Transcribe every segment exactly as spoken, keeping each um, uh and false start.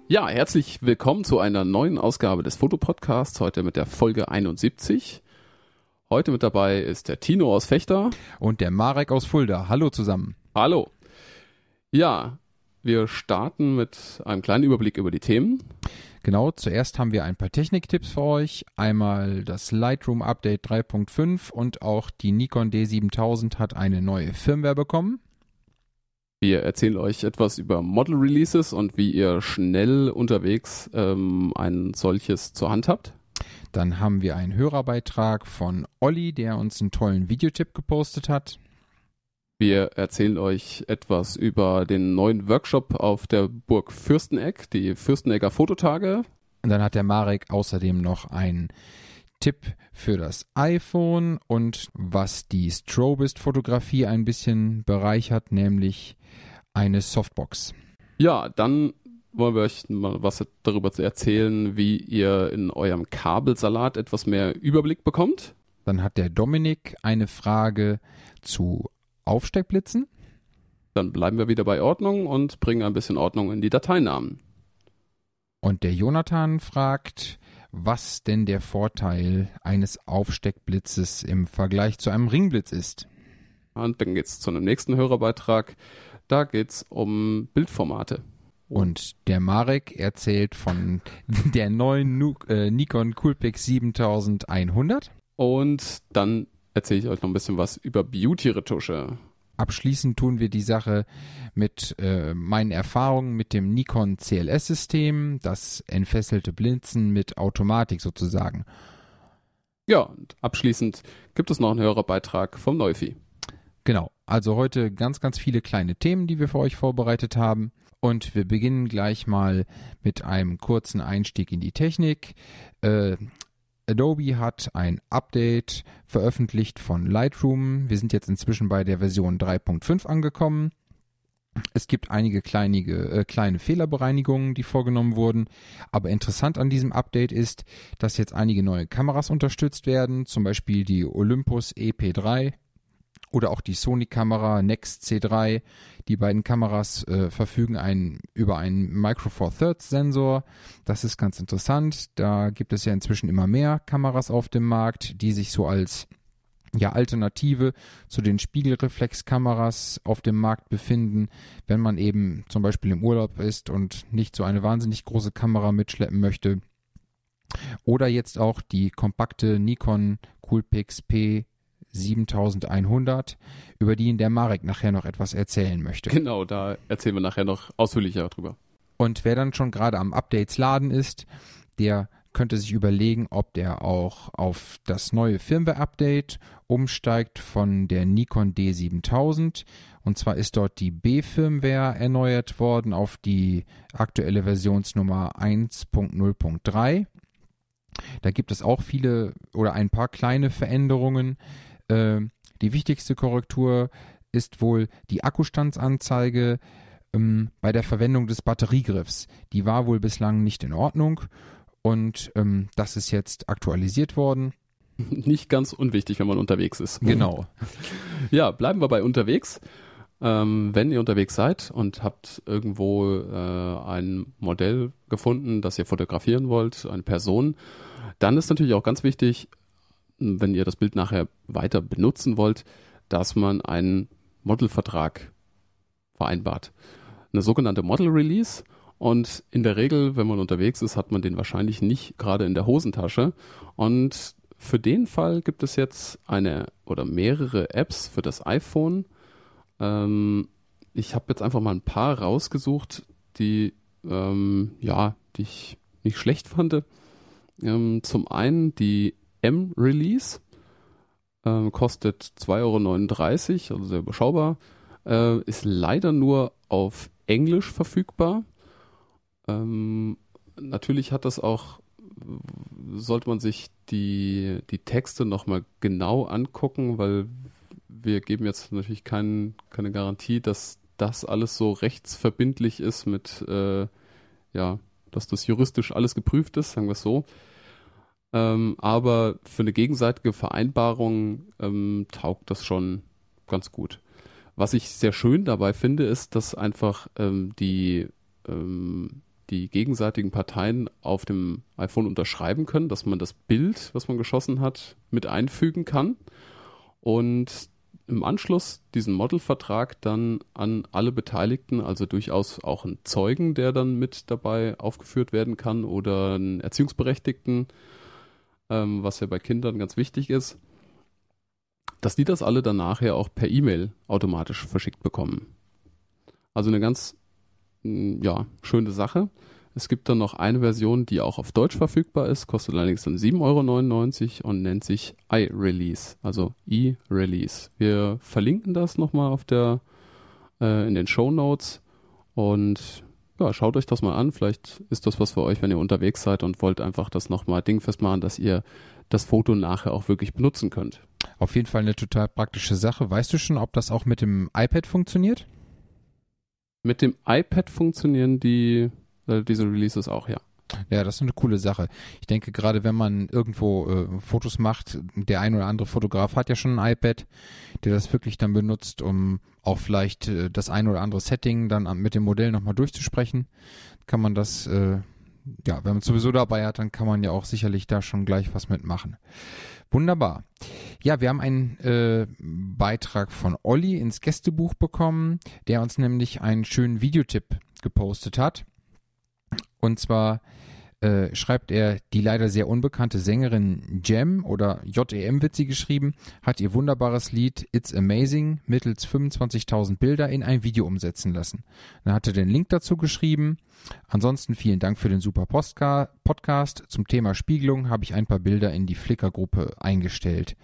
Ja, herzlich willkommen zu einer neuen Ausgabe des Fotopodcasts, heute mit der Folge einundsiebzig. Heute mit dabei ist der Tino aus Vechta. Und der Marek aus Fulda. Hallo zusammen. Hallo. Ja, wir starten mit einem kleinen Überblick über die Themen. Genau, zuerst haben wir ein paar Techniktipps für euch. Einmal das Lightroom Update drei Punkt fünf und auch die Nikon D siebentausend hat eine neue Firmware bekommen. Wir erzählen euch etwas über Model Releases und wie ihr schnell unterwegs ähm, ein solches zur Hand habt. Dann haben wir einen Hörerbeitrag von Olli, der uns einen tollen Videotipp gepostet hat. Wir erzählen euch etwas über den neuen Workshop auf der Burg Fürsteneck, die Fürstenegger Fototage. Und dann hat der Marek außerdem noch einen Tipp für das iPhone und was die Strobist-Fotografie ein bisschen bereichert, nämlich eine Softbox. Ja, dann wollen wir euch mal was darüber erzählen, wie ihr in eurem Kabelsalat etwas mehr Überblick bekommt. Dann hat der Dominik eine Frage zu Aufsteckblitzen. Dann bleiben wir wieder bei Ordnung und bringen ein bisschen Ordnung in die Dateinamen. Und der Jonathan fragt, was denn der Vorteil eines Aufsteckblitzes im Vergleich zu einem Ringblitz ist. Und dann geht es zu einem nächsten Hörerbeitrag. Da geht es um Bildformate. Und der Marek erzählt von der neuen Nu- äh, Nikon Coolpix siebentausendeinhundert. Und dann erzähle ich euch noch ein bisschen was über Beauty-Retusche. Abschließend tun wir die Sache mit äh, meinen Erfahrungen mit dem Nikon C L S-System, das entfesselte Blinzen mit Automatik sozusagen. Ja, und abschließend gibt es noch einen Hörerbeitrag vom Neufi. Genau, also heute ganz, ganz viele kleine Themen, die wir für euch vorbereitet haben. Und wir beginnen gleich mal mit einem kurzen Einstieg in die Technik. Äh, Adobe hat ein Update veröffentlicht von Lightroom. Wir sind jetzt inzwischen bei der Version drei Punkt fünf angekommen. Es gibt einige kleinige, äh, kleine Fehlerbereinigungen, die vorgenommen wurden. Aber interessant an diesem Update ist, dass jetzt einige neue Kameras unterstützt werden, zum Beispiel die Olympus E P drei. Oder auch die Sony-Kamera Nex C drei. Die beiden Kameras äh, verfügen ein, über einen Micro Four Thirds Sensor. Das ist ganz interessant. Da gibt es ja inzwischen immer mehr Kameras auf dem Markt, die sich so als ja, Alternative zu den Spiegelreflexkameras auf dem Markt befinden, wenn man eben zum Beispiel im Urlaub ist und nicht so eine wahnsinnig große Kamera mitschleppen möchte. Oder jetzt auch die kompakte Nikon Coolpix P siebentausendeinhundert, über die der Marek nachher noch etwas erzählen möchte. Genau, da erzählen wir nachher noch ausführlicher drüber. Und wer dann schon gerade am Updates laden ist, der könnte sich überlegen, ob der auch auf das neue Firmware-Update umsteigt von der Nikon D siebentausend. Und zwar ist dort die B-Firmware erneuert worden auf die aktuelle Versionsnummer eins Punkt null Punkt drei. Da gibt es auch viele oder ein paar kleine Veränderungen. Die wichtigste Korrektur ist wohl die Akkustandsanzeige ähm, bei der Verwendung des Batteriegriffs. Die war wohl bislang nicht in Ordnung und ähm, das ist jetzt aktualisiert worden. Nicht ganz unwichtig, wenn man unterwegs ist. Genau. Ja, bleiben wir bei unterwegs. Ähm, wenn ihr unterwegs seid und habt irgendwo äh, ein Modell gefunden, das ihr fotografieren wollt, eine Person, dann ist natürlich auch ganz wichtig, wenn ihr das Bild nachher weiter benutzen wollt, dass man einen Modelvertrag vereinbart. Eine sogenannte Model Release. Und in der Regel, wenn man unterwegs ist, hat man den wahrscheinlich nicht gerade in der Hosentasche. Und für den Fall gibt es jetzt eine oder mehrere Apps für das iPhone. Ähm, ich habe jetzt einfach mal ein paar rausgesucht, die, ähm, ja, die ich nicht schlecht fand. Ähm, zum einen die M-Release, äh, kostet zwei Euro neununddreißig, also sehr überschaubar, äh, ist leider nur auf Englisch verfügbar. Ähm, natürlich hat das auch, sollte man sich die, die Texte nochmal genau angucken, weil wir geben jetzt natürlich kein, keine Garantie, dass das alles so rechtsverbindlich ist mit, äh, ja, dass das juristisch alles geprüft ist, sagen wir es so. Ähm, aber für eine gegenseitige Vereinbarung ähm, taugt das schon ganz gut. Was ich sehr schön dabei finde, ist, dass einfach ähm, die ähm, die gegenseitigen Parteien auf dem iPhone unterschreiben können, dass man das Bild, was man geschossen hat, mit einfügen kann und im Anschluss diesen Modelvertrag dann an alle Beteiligten, also durchaus auch einen Zeugen, der dann mit dabei aufgeführt werden kann oder einen Erziehungsberechtigten, ähm, was ja bei Kindern ganz wichtig ist, dass die das alle dann nachher auch per E-Mail automatisch verschickt bekommen. Also eine ganz ja, schöne Sache. Es gibt dann noch eine Version, die auch auf Deutsch verfügbar ist, kostet allerdings dann sieben Euro neunundneunzig und nennt sich iRelease, also E-Release. Wir verlinken das nochmal auf der, äh, in den Shownotes und ja, schaut euch das mal an. Vielleicht ist das was für euch, wenn ihr unterwegs seid und wollt einfach das nochmal dingfest machen, dass ihr das Foto nachher auch wirklich benutzen könnt. Auf jeden Fall eine total praktische Sache. Weißt du schon, ob das auch mit dem iPad funktioniert? Mit dem iPad funktionieren die äh, diese Releases auch, ja. Ja, das ist eine coole Sache. Ich denke, gerade wenn man irgendwo äh, Fotos macht, der ein oder andere Fotograf hat ja schon ein iPad, der das wirklich dann benutzt, um auch vielleicht äh, das ein oder andere Setting dann mit dem Modell nochmal durchzusprechen. Kann man das, äh, ja, wenn man es sowieso dabei hat, dann kann man ja auch sicherlich da schon gleich was mitmachen. Wunderbar. Ja, wir haben einen äh, Beitrag von Olli ins Gästebuch bekommen, der uns nämlich einen schönen Videotipp gepostet hat. Und zwar äh, schreibt er, die leider sehr unbekannte Sängerin Jem oder J E M wird sie geschrieben, hat ihr wunderbares Lied It's Amazing mittels fünfundzwanzigtausend Bilder in ein Video umsetzen lassen. Dann hat er den Link dazu geschrieben. Ansonsten vielen Dank für den super Postka- Podcast. Zum Thema Spiegelung habe ich ein paar Bilder in die Flickr-Gruppe eingestellt.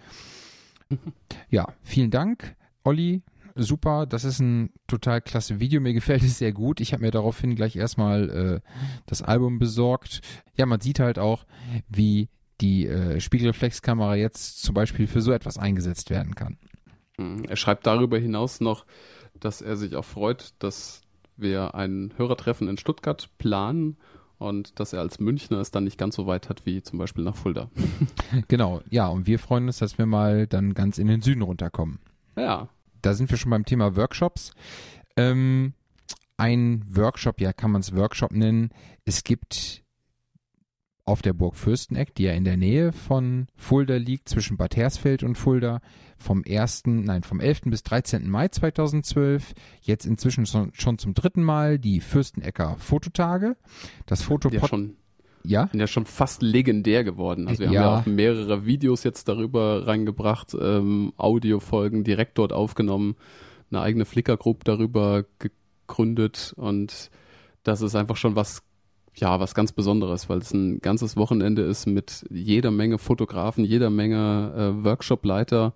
Ja, vielen Dank, Olli. Super, das ist ein total klasse Video. Mir gefällt es sehr gut. Ich habe mir daraufhin gleich erstmal äh, das Album besorgt. Ja, man sieht halt auch, wie die äh, Spiegelreflexkamera jetzt zum Beispiel für so etwas eingesetzt werden kann. Er schreibt darüber hinaus noch, dass er sich auch freut, dass wir ein Hörertreffen in Stuttgart planen und dass er als Münchner es dann nicht ganz so weit hat wie zum Beispiel nach Fulda. Genau, ja, und wir freuen uns, dass wir mal dann ganz in den Süden runterkommen. Ja. Da sind wir schon beim Thema Workshops. Ähm, ein Workshop, ja, kann man es Workshop nennen. Es gibt auf der Burg Fürsteneck, die ja in der Nähe von Fulda liegt, zwischen Bad Hersfeld und Fulda, vom ersten, nein, vom elften bis dreizehnten Mai zweitausendzwölf, jetzt inzwischen schon, schon zum dritten Mal die Fürstenecker Fototage. Das Fotopod... Ja, schon. Ja? Sind ja schon fast legendär geworden. Also wir Ja. haben ja auch mehrere Videos jetzt darüber reingebracht, ähm, Audiofolgen direkt dort aufgenommen, eine eigene Flickr-Gruppe darüber gegründet und das ist einfach schon was, ja, was ganz Besonderes, weil es ein ganzes Wochenende ist mit jeder Menge Fotografen, jeder Menge äh, Workshop-Leiter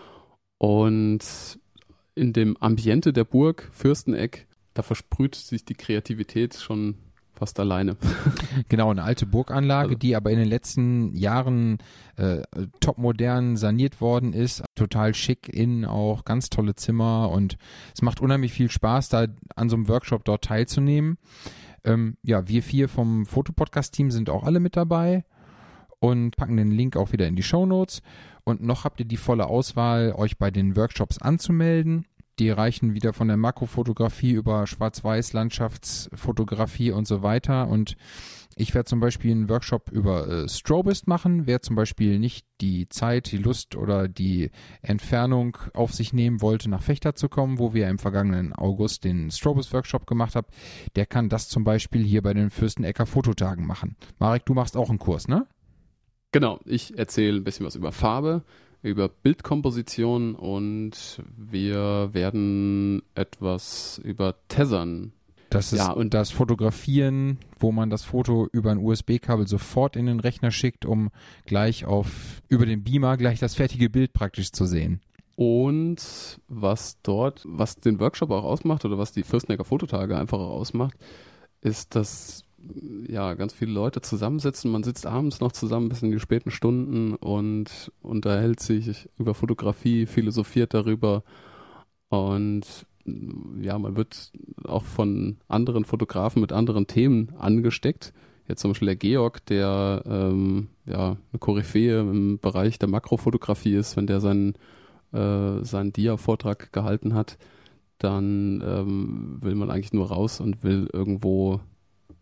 und in dem Ambiente der Burg Fürsteneck, da versprüht sich die Kreativität schon fast alleine. Genau, eine alte Burganlage, Also. die aber in den letzten Jahren äh, topmodern saniert worden ist. Total schick, innen auch, ganz tolle Zimmer und es macht unheimlich viel Spaß, da an so einem Workshop dort teilzunehmen. Ähm, ja, wir vier vom Fotopodcast-Team sind auch alle mit dabei und packen den Link auch wieder in die Shownotes. Und noch habt ihr die volle Auswahl, euch bei den Workshops anzumelden. Die reichen wieder von der Makrofotografie über Schwarz-Weiß, Landschaftsfotografie und so weiter. Und ich werde zum Beispiel einen Workshop über äh, Strobist machen. Wer zum Beispiel nicht die Zeit, die Lust oder die Entfernung auf sich nehmen wollte, nach Vechta zu kommen, wo wir im vergangenen August den Strobist-Workshop gemacht haben, der kann das zum Beispiel hier bei den Fürstenecker Fototagen machen. Marek, du machst auch einen Kurs, ne? Genau, ich erzähle ein bisschen was über Farbe, über Bildkomposition und wir werden etwas über Tethern. Das ist Ja, und das Fotografieren, wo man das Foto über ein U S B-Kabel sofort in den Rechner schickt, um gleich auf über den Beamer gleich das fertige Bild praktisch zu sehen. Und was dort, was den Workshop auch ausmacht oder was die Fürstenecker Fototage einfach auch ausmacht, ist, dass ja ganz viele Leute zusammensitzen. Man sitzt abends noch zusammen bis in die späten Stunden und unterhält sich über Fotografie, philosophiert darüber und ja, man wird auch von anderen Fotografen mit anderen Themen angesteckt. Jetzt zum Beispiel der Georg, der ähm, ja eine Koryphäe im Bereich der Makrofotografie ist, wenn der seinen, äh, seinen Dia-Vortrag gehalten hat, dann ähm, will man eigentlich nur raus und will irgendwo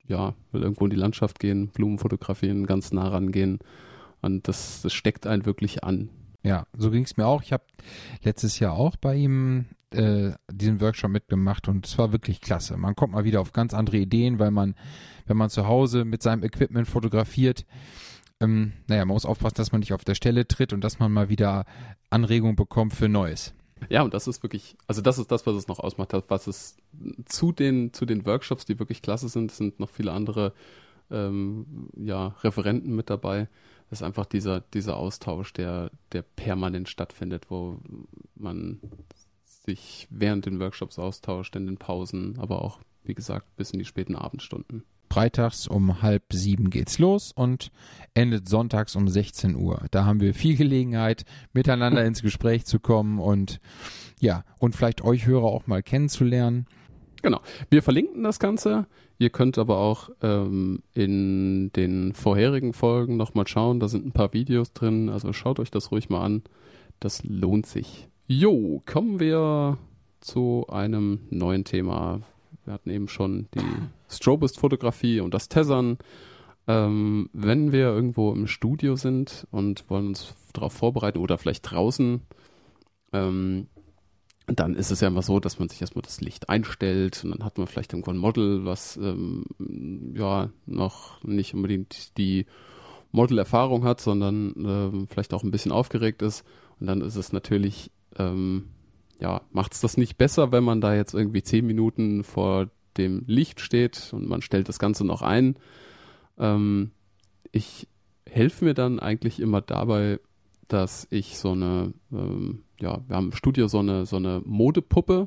ja, will irgendwo in die Landschaft gehen, Blumen fotografieren, ganz nah rangehen. Und das, das steckt einen wirklich an. Ja, so ging es mir auch. Ich habe letztes Jahr auch bei ihm äh, diesen Workshop mitgemacht und es war wirklich klasse. Man kommt mal wieder auf ganz andere Ideen, weil man, wenn man zu Hause mit seinem Equipment fotografiert, ähm, naja, man muss aufpassen, dass man nicht auf der Stelle tritt und dass man mal wieder Anregungen bekommt für Neues. Ja, und das ist wirklich, also das ist das, was es noch ausmacht, was es zu den, zu den Workshops, die wirklich klasse sind, sind noch viele andere ähm, ja, Referenten mit dabei. Das ist einfach dieser, dieser Austausch, der, der permanent stattfindet, wo man sich während den Workshops austauscht, in den Pausen, aber auch, wie gesagt, bis in die späten Abendstunden. Freitags um halb sieben geht's los und endet sonntags um sechzehn Uhr. Da haben wir viel Gelegenheit, miteinander ins Gespräch zu kommen und ja, und vielleicht euch Hörer auch mal kennenzulernen. Genau. Wir verlinken das Ganze. Ihr könnt aber auch ähm, in den vorherigen Folgen nochmal schauen. Da sind ein paar Videos drin. Also schaut euch das ruhig mal an. Das lohnt sich. Jo, kommen wir zu einem neuen Thema. Wir hatten eben schon die Strobist-Fotografie und das Tethern. Ähm, wenn wir irgendwo im Studio sind und wollen uns darauf vorbereiten oder vielleicht draußen, ähm, dann ist es ja immer so, dass man sich erstmal das Licht einstellt und dann hat man vielleicht irgendwo ein Model, was ähm, ja noch nicht unbedingt die Modelerfahrung hat, sondern ähm, vielleicht auch ein bisschen aufgeregt ist. Und dann ist es natürlich, ähm, ja, macht es das nicht besser, wenn man da jetzt irgendwie zehn Minuten vor dem Licht steht und man stellt das Ganze noch ein. Ähm, ich helfe mir dann eigentlich immer dabei, dass ich so eine, ähm, ja, wir haben im Studio so eine, so eine Modepuppe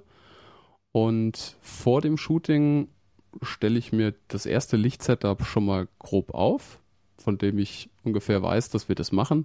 und vor dem Shooting stelle ich mir das erste Lichtsetup schon mal grob auf, von dem ich ungefähr weiß, dass wir das machen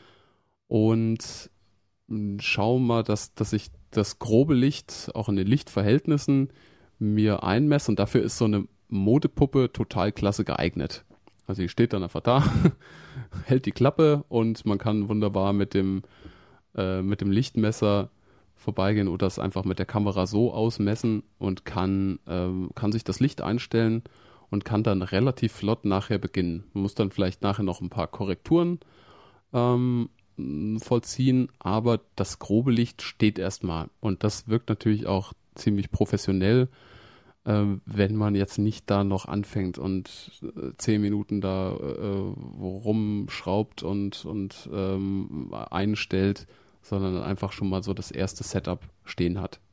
und schaue mal, dass, dass ich das grobe Licht auch in den Lichtverhältnissen mir einmesse und dafür ist so eine Modepuppe total klasse geeignet. Also die steht dann einfach da, hält die Klappe und man kann wunderbar mit dem, äh, mit dem Lichtmesser vorbeigehen oder es einfach mit der Kamera so ausmessen und kann, ähm, kann sich das Licht einstellen und kann dann relativ flott nachher beginnen. Man muss dann vielleicht nachher noch ein paar Korrekturen ähm, vollziehen, aber das grobe Licht steht erstmal und das wirkt natürlich auch ziemlich professionell, wenn man jetzt nicht da noch anfängt und äh, zehn Minuten da äh, rumschraubt und, und ähm, einstellt, sondern einfach schon mal so das erste Setup stehen hat.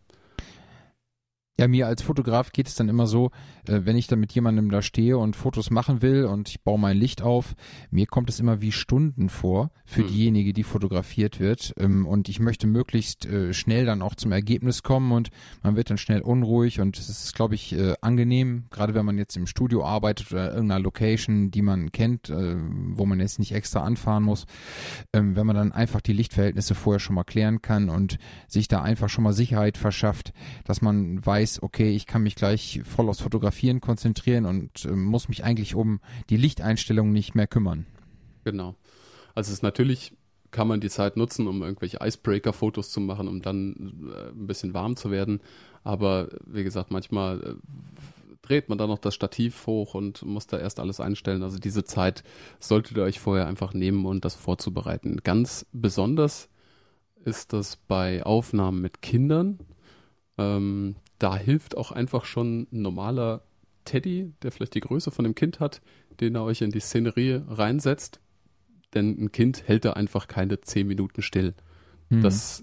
Ja, mir als Fotograf geht es dann immer so, äh, wenn ich dann mit jemandem da stehe und Fotos machen will und ich baue mein Licht auf, mir kommt es immer wie Stunden vor für hm. diejenige, die fotografiert wird ähm, und ich möchte möglichst äh, schnell dann auch zum Ergebnis kommen und man wird dann schnell unruhig und es ist, glaube ich, äh, angenehm, gerade wenn man jetzt im Studio arbeitet oder irgendeiner Location, die man kennt, äh, wo man jetzt nicht extra anfahren muss, ähm, wenn man dann einfach die Lichtverhältnisse vorher schon mal klären kann und sich da einfach schon mal Sicherheit verschafft, dass man weiß, okay, ich kann mich gleich voll aufs Fotografieren konzentrieren und äh, muss mich eigentlich um die Lichteinstellungen nicht mehr kümmern. Genau. Also es ist natürlich, kann man die Zeit nutzen, um irgendwelche Icebreaker-Fotos zu machen, um dann äh, ein bisschen warm zu werden. Aber wie gesagt, manchmal äh, dreht man dann noch das Stativ hoch und muss da erst alles einstellen. Also diese Zeit solltet ihr euch vorher einfach nehmen und das vorzubereiten. Ganz besonders ist das bei Aufnahmen mit Kindern. Ähm, da hilft auch einfach schon ein normaler Teddy, der vielleicht die Größe von dem Kind hat, den er euch in die Szenerie reinsetzt. Denn ein Kind hält da einfach keine zehn Minuten still. Mhm. Das,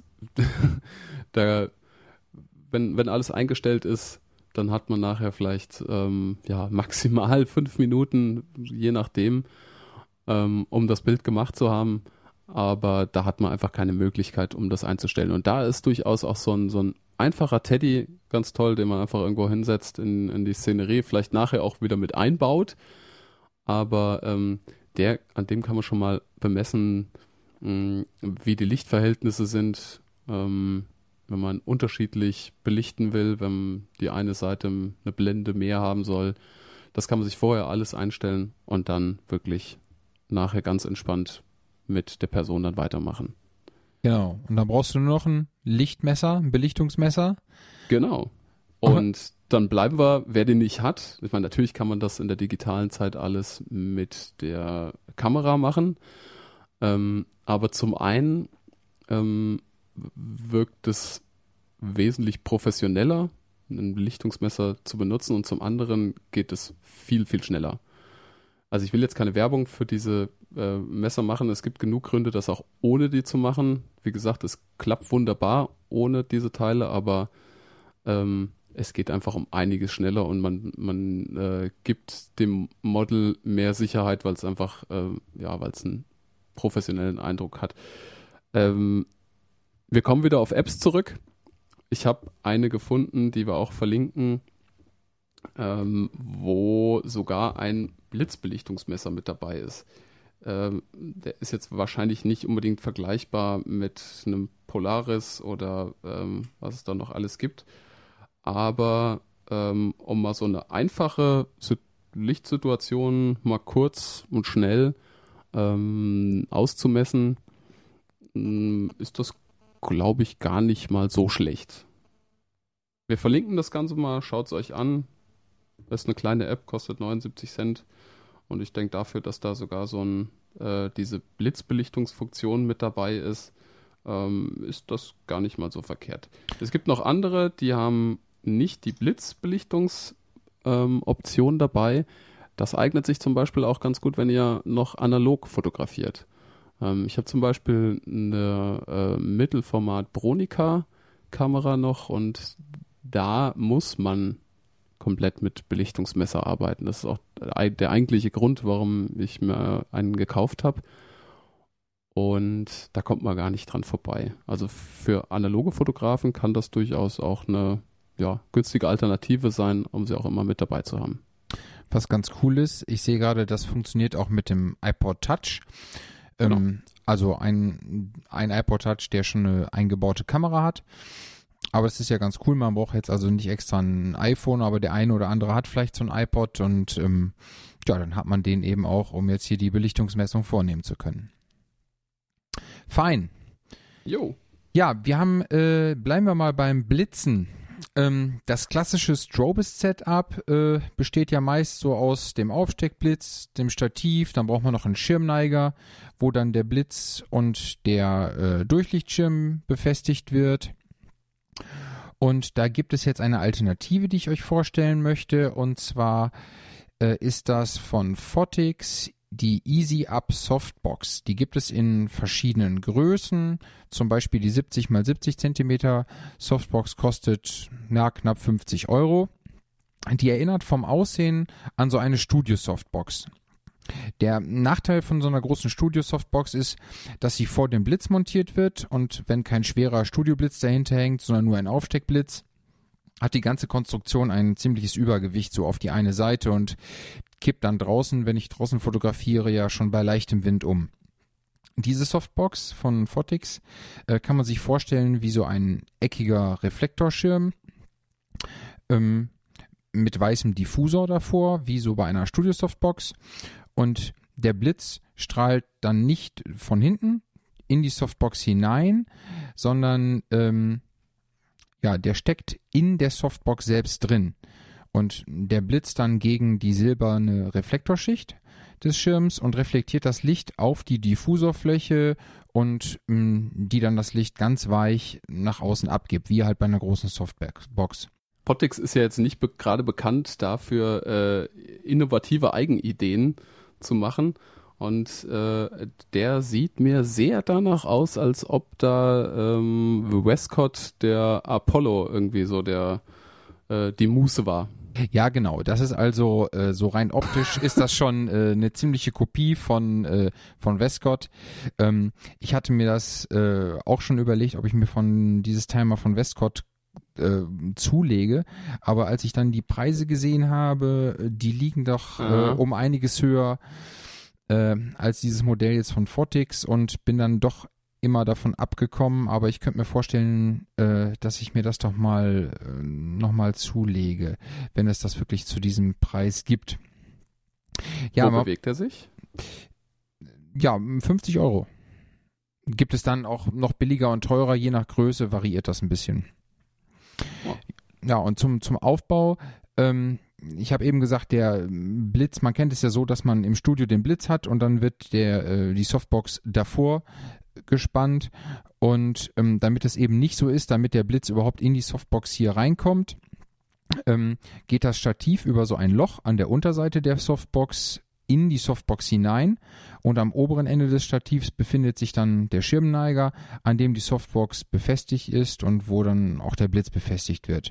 da, wenn, wenn alles eingestellt ist, dann hat man nachher vielleicht ähm, ja, maximal fünf Minuten, je nachdem, ähm, um das Bild gemacht zu haben. Aber da hat man einfach keine Möglichkeit, um das einzustellen. Und da ist durchaus auch so ein, so ein einfacher Teddy ganz toll, den man einfach irgendwo hinsetzt in, in die Szenerie, vielleicht nachher auch wieder mit einbaut. Aber ähm, der, an dem kann man schon mal bemessen, mh, wie die Lichtverhältnisse sind, ähm, wenn man unterschiedlich belichten will, wenn die eine Seite eine Blende mehr haben soll. Das kann man sich vorher alles einstellen und dann wirklich nachher ganz entspannt mit der Person dann weitermachen. Genau. Und dann brauchst du nur noch ein Lichtmesser, ein Belichtungsmesser. Genau. Und dann bleiben wir, wer den nicht hat. Ich meine, natürlich kann man das in der digitalen Zeit alles mit der Kamera machen. Ähm, aber zum einen ähm, wirkt es wesentlich professioneller, ein Belichtungsmesser zu benutzen, und zum anderen geht es viel, viel schneller. Also ich will jetzt keine Werbung für diese äh, Messer machen. Es gibt genug Gründe, das auch ohne die zu machen. Wie gesagt, es klappt wunderbar ohne diese Teile, aber ähm, es geht einfach um einiges schneller, und man, man äh, gibt dem Model mehr Sicherheit, weil es einfach, äh, ja, weil es einen professionellen Eindruck hat. Ähm, wir kommen wieder auf Apps zurück. Ich habe eine gefunden, die wir auch verlinken, ähm, wo sogar ein Blitzbelichtungsmesser mit dabei ist. Ähm, der ist jetzt wahrscheinlich nicht unbedingt vergleichbar mit einem Polaris oder ähm, was es da noch alles gibt. Aber ähm, um mal so eine einfache Lichtsituation mal kurz und schnell ähm, auszumessen, ähm, ist das, glaube ich, gar nicht mal so schlecht. Wir verlinken das Ganze mal, schaut es euch an. Das ist eine kleine App, kostet neunundsiebzig Cent. Und ich denke dafür, dass da sogar so ein, äh, diese Blitzbelichtungsfunktion mit dabei ist, ähm, ist das gar nicht mal so verkehrt. Es gibt noch andere, die haben nicht die Blitzbelichtungsoption ähm, dabei. Das eignet sich zum Beispiel auch ganz gut, wenn ihr noch analog fotografiert. Ähm, ich habe zum Beispiel eine äh, Mittelformat Bronica-Kamera noch, und da muss man komplett mit Belichtungsmesser arbeiten. Das ist auch der eigentliche Grund, warum ich mir einen gekauft habe. Und da kommt man gar nicht dran vorbei. Also für analoge Fotografen kann das durchaus auch eine ja, günstige Alternative sein, um sie auch immer mit dabei zu haben. Was ganz cool ist, ich sehe gerade, das funktioniert auch mit dem iPod Touch. Genau. Ähm, also ein, ein iPod Touch, der schon eine eingebaute Kamera hat. Aber es ist ja ganz cool, man braucht jetzt also nicht extra ein iPhone, aber der eine oder andere hat vielleicht so ein iPod, und ähm, ja, dann hat man den eben auch, um jetzt hier die Belichtungsmessung vornehmen zu können. Fein. Jo. Ja, wir haben, äh, bleiben wir mal beim Blitzen. Ähm, das klassische Strobist-Setup äh, besteht ja meist so aus dem Aufsteckblitz, dem Stativ, dann braucht man noch einen Schirmneiger, wo dann der Blitz und der äh, Durchlichtschirm befestigt wird. Und da gibt es jetzt eine Alternative, die ich euch vorstellen möchte, und zwar äh, ist das von Photix die Easy Up Softbox. Die gibt es in verschiedenen Größen, zum Beispiel die siebzig mal siebzig Zentimeter Softbox kostet na, knapp fünfzig Euro. Die erinnert vom Aussehen an so eine Studio-Softbox. Der Nachteil von so einer großen Studio-Softbox ist, dass sie vor dem Blitz montiert wird, und wenn kein schwerer Studioblitz dahinter hängt, sondern nur ein Aufsteckblitz, hat die ganze Konstruktion ein ziemliches Übergewicht so auf die eine Seite und kippt dann draußen, wenn ich draußen fotografiere, ja schon bei leichtem Wind um. Diese Softbox von Photix äh, kann man sich vorstellen wie so ein eckiger Reflektorschirm ähm, mit weißem Diffusor davor, wie so bei einer Studio-Softbox. Und der Blitz strahlt dann nicht von hinten in die Softbox hinein, sondern ähm, ja, der steckt in der Softbox selbst drin. Und der blitzt dann gegen die silberne Reflektorschicht des Schirms und reflektiert das Licht auf die Diffusorfläche und mh, die dann das Licht ganz weich nach außen abgibt, wie halt bei einer großen Softbox. Photix ist ja jetzt nicht be- gerade bekannt dafür, äh, innovative Eigenideen zu machen. Und äh, der sieht mir sehr danach aus, als ob da ähm, Westcott der Apollo irgendwie so der äh, die Muße war. Ja, genau. Das ist also äh, so rein optisch ist das schon äh, eine ziemliche Kopie von äh, von Westcott. Ähm, ich hatte mir das äh, auch schon überlegt, ob ich mir von dieses Timer von Westcott äh, zulege. Aber als ich dann die Preise gesehen habe, die liegen doch äh, um einiges höher äh, als dieses Modell jetzt von Photix, und bin dann doch immer davon abgekommen, aber ich könnte mir vorstellen, äh, dass ich mir das doch mal äh, nochmal zulege, wenn es das wirklich zu diesem Preis gibt. Ja, Wo aber, bewegt er sich? Ja, fünfzig Euro. Gibt es dann auch noch billiger und teurer, je nach Größe variiert das ein bisschen. Ja. ja, und zum, zum Aufbau, ähm, ich habe eben gesagt, der Blitz, man kennt es ja so, dass man im Studio den Blitz hat und dann wird der, äh, die Softbox davor gespannt und ähm, damit es eben nicht so ist, damit der Blitz überhaupt in die Softbox hier reinkommt, ähm, geht das Stativ über so ein Loch an der Unterseite der Softbox in die Softbox hinein und am oberen Ende des Stativs befindet sich dann der Schirmneiger, an dem die Softbox befestigt ist und wo dann auch der Blitz befestigt wird.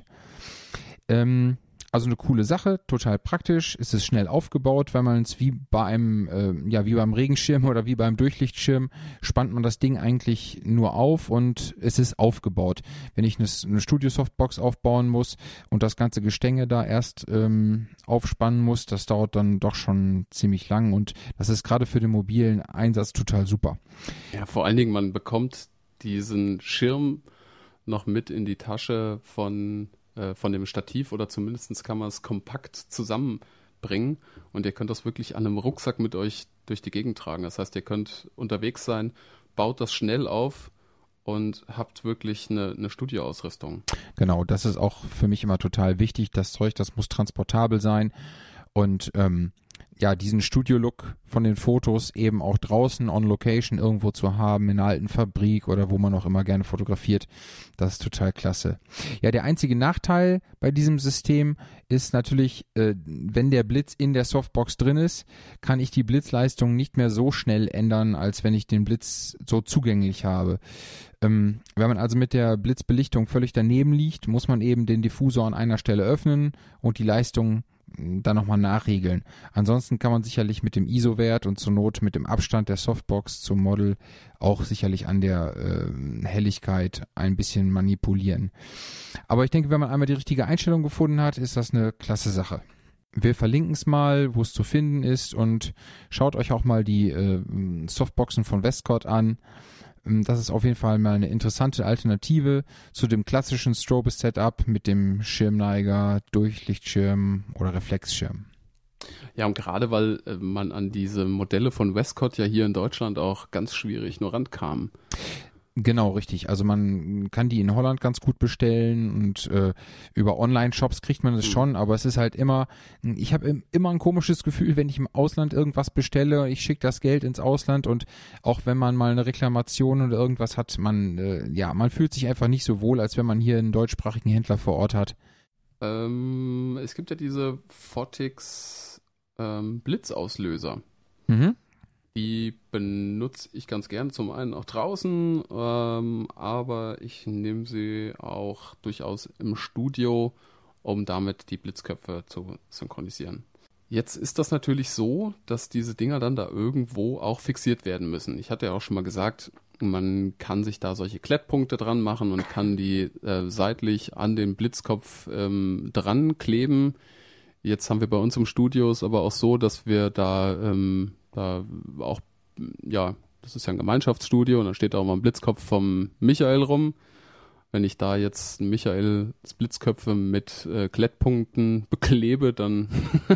Ähm, Also eine coole Sache, total praktisch, es ist schnell aufgebaut, weil man es wie bei einem, äh, ja, wie beim Regenschirm oder wie beim Durchlichtschirm, spannt man das Ding eigentlich nur auf und es ist aufgebaut. Wenn ich eine, eine Studio-Softbox aufbauen muss und das ganze Gestänge da erst ähm, aufspannen muss, das dauert dann doch schon ziemlich lang und das ist gerade für den mobilen Einsatz total super. Ja, vor allen Dingen, man bekommt diesen Schirm noch mit in die Tasche von von dem Stativ oder zumindest kann man es kompakt zusammenbringen und ihr könnt das wirklich an einem Rucksack mit euch durch die Gegend tragen. Das heißt, ihr könnt unterwegs sein, baut das schnell auf und habt wirklich eine, eine Studioausrüstung. Genau, das ist auch für mich immer total wichtig. Das Zeug, das muss transportabel sein und ähm, ja, diesen Studio-Look von den Fotos eben auch draußen on Location irgendwo zu haben, in einer alten Fabrik oder wo man auch immer gerne fotografiert, das ist total klasse. Ja, der einzige Nachteil bei diesem System ist natürlich, äh, wenn der Blitz in der Softbox drin ist, kann ich die Blitzleistung nicht mehr so schnell ändern, als wenn ich den Blitz so zugänglich habe. Ähm, wenn man also mit der Blitzbelichtung völlig daneben liegt, muss man eben den Diffusor an einer Stelle öffnen und die Leistung dann nochmal nachregeln. Ansonsten kann man sicherlich mit dem I S O-Wert und zur Not mit dem Abstand der Softbox zum Model auch sicherlich an der äh, Helligkeit ein bisschen manipulieren. Aber ich denke, wenn man einmal die richtige Einstellung gefunden hat, ist das eine klasse Sache. Wir verlinken es mal, wo es zu finden ist und schaut euch auch mal die äh, Softboxen von Westcott an. Das ist auf jeden Fall mal eine interessante Alternative zu dem klassischen Strobist-Setup mit dem Schirmneiger, Durchlichtschirm oder Reflexschirm. Ja, und gerade weil äh, man an diese Modelle von Westcott ja hier in Deutschland auch ganz schwierig nur rankam. Genau, richtig. Also man kann die in Holland ganz gut bestellen und äh, über Online-Shops kriegt man es mhm. schon, aber es ist halt immer, ich habe immer ein komisches Gefühl, wenn ich im Ausland irgendwas bestelle, ich schicke das Geld ins Ausland und auch wenn man mal eine Reklamation oder irgendwas hat, man, äh, ja, man fühlt sich einfach nicht so wohl, als wenn man hier einen deutschsprachigen Händler vor Ort hat. Ähm, es gibt ja diese Photix ähm, Blitzauslöser. Mhm. Die benutze ich ganz gerne, zum einen auch draußen, ähm, aber ich nehme sie auch durchaus im Studio, um damit die Blitzköpfe zu synchronisieren. Jetzt ist das natürlich so, dass diese Dinger dann da irgendwo auch fixiert werden müssen. Ich hatte ja auch schon mal gesagt, man kann sich da solche Klettpunkte dran machen und kann die äh, seitlich an den Blitzkopf ähm, dran kleben. Jetzt haben wir bei uns im Studio es aber auch so, dass wir da ähm, da auch, ja, das ist ja ein Gemeinschaftsstudio und dann steht da auch mal ein Blitzkopf vom Michael rum. Wenn ich da jetzt Michaels Blitzköpfe mit äh, Klettpunkten beklebe, dann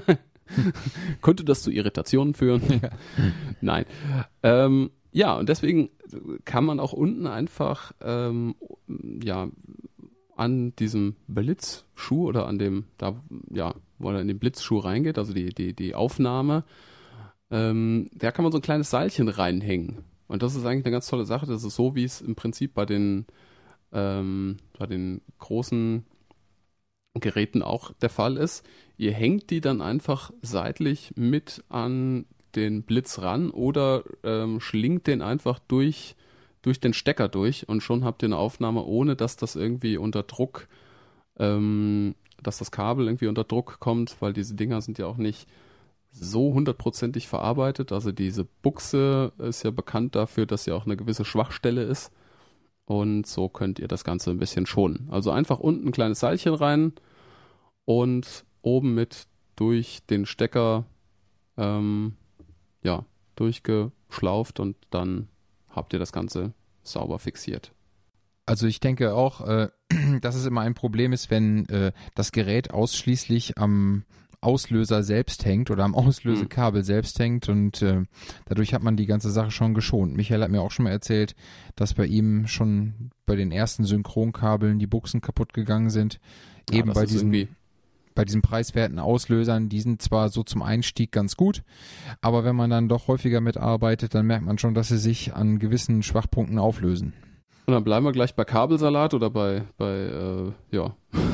könnte das zu Irritationen führen. Ja. Nein. Ähm, ja, und deswegen kann man auch unten einfach ähm, ja, an diesem Blitzschuh oder an dem, da, ja, wo er in den Blitzschuh reingeht, also die, die, die Aufnahme, Ähm, da kann man so ein kleines Seilchen reinhängen. Und das ist eigentlich eine ganz tolle Sache. Das ist so, wie es im Prinzip bei den, ähm, bei den großen Geräten auch der Fall ist. Ihr hängt die dann einfach seitlich mit an den Blitz ran oder ähm, schlingt den einfach durch, durch den Stecker durch und schon habt ihr eine Aufnahme, ohne dass das irgendwie unter Druck, ähm, dass das Kabel irgendwie unter Druck kommt, weil diese Dinger sind ja auch nicht so hundertprozentig verarbeitet. Also diese Buchse ist ja bekannt dafür, dass sie auch eine gewisse Schwachstelle ist. Und so könnt ihr das Ganze ein bisschen schonen. Also einfach unten ein kleines Seilchen rein und oben mit durch den Stecker ähm, ja, durchgeschlauft und dann habt ihr das Ganze sauber fixiert. Also ich denke auch, äh, dass es immer ein Problem ist, wenn äh, das Gerät ausschließlich am Auslöser selbst hängt oder am Auslösekabel mhm. selbst hängt und äh, dadurch hat man die ganze Sache schon geschont. Michael hat mir auch schon mal erzählt, dass bei ihm schon bei den ersten Synchronkabeln die Buchsen kaputt gegangen sind. Ja, eben bei diesen, bei diesen preiswerten Auslösern, die sind zwar so zum Einstieg ganz gut, aber wenn man dann doch häufiger mitarbeitet, dann merkt man schon, dass sie sich an gewissen Schwachpunkten auflösen. Und dann bleiben wir gleich bei Kabelsalat oder bei, bei äh, ja...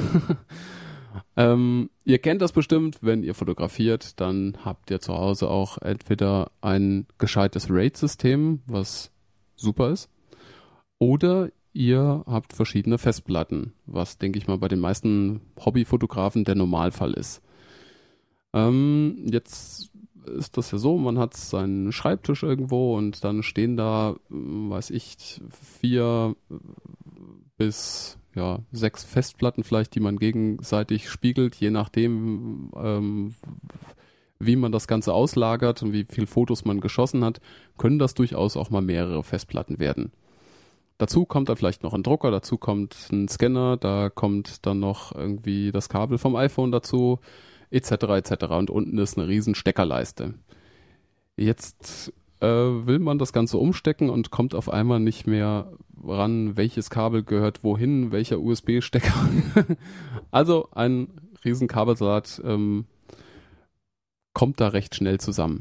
Ähm, ihr kennt das bestimmt, wenn ihr fotografiert, dann habt ihr zu Hause auch entweder ein gescheites RAID-System, was super ist, oder ihr habt verschiedene Festplatten, was, denke ich mal, bei den meisten Hobbyfotografen der Normalfall ist. Ähm, jetzt ist das ja so, man hat seinen Schreibtisch irgendwo und dann stehen da, weiß ich, vier bis ja, sechs Festplatten vielleicht, die man gegenseitig spiegelt, je nachdem, ähm, wie man das Ganze auslagert und wie viele Fotos man geschossen hat, können das durchaus auch mal mehrere Festplatten werden. Dazu kommt dann vielleicht noch ein Drucker, dazu kommt ein Scanner, da kommt dann noch irgendwie das Kabel vom iPhone dazu, et cetera et cetera. Und unten ist eine riesen Steckerleiste. Jetzt äh, will man das Ganze umstecken und kommt auf einmal nicht mehr ran, welches Kabel gehört wohin, welcher U S B-Stecker. Also ein riesen Kabelsalat ähm, kommt da recht schnell zusammen.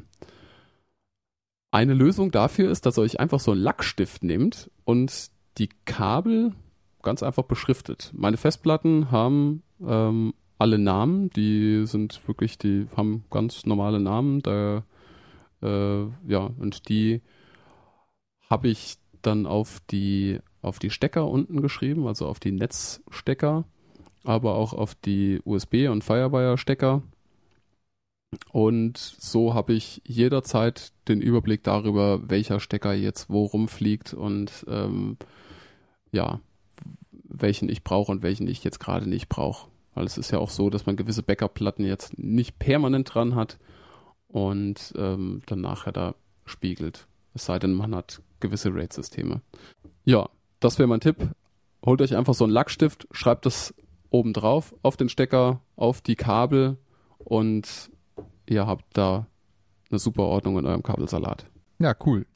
Eine Lösung dafür ist, dass ihr euch einfach so einen Lackstift nehmt und die Kabel ganz einfach beschriftet. Meine Festplatten haben ähm, alle Namen, die sind wirklich, die haben ganz normale Namen, da äh, ja, und die habe ich dann auf die auf die Stecker unten geschrieben, also auf die Netzstecker, aber auch auf die U S B- und Firewire-Stecker. Und so habe ich jederzeit den Überblick darüber, welcher Stecker jetzt wo rumfliegt und ähm, ja, welchen ich brauche und welchen ich jetzt gerade nicht brauche. Weil es ist ja auch so, dass man gewisse Backup-Platten jetzt nicht permanent dran hat und ähm, dann nachher da spiegelt. Es sei denn, man hat gewisse RAID-Systeme. Ja, das wäre mein Tipp. Holt euch einfach so einen Lackstift, schreibt das oben drauf auf den Stecker, auf die Kabel und ihr habt da eine super Ordnung in eurem Kabelsalat. Ja, cool.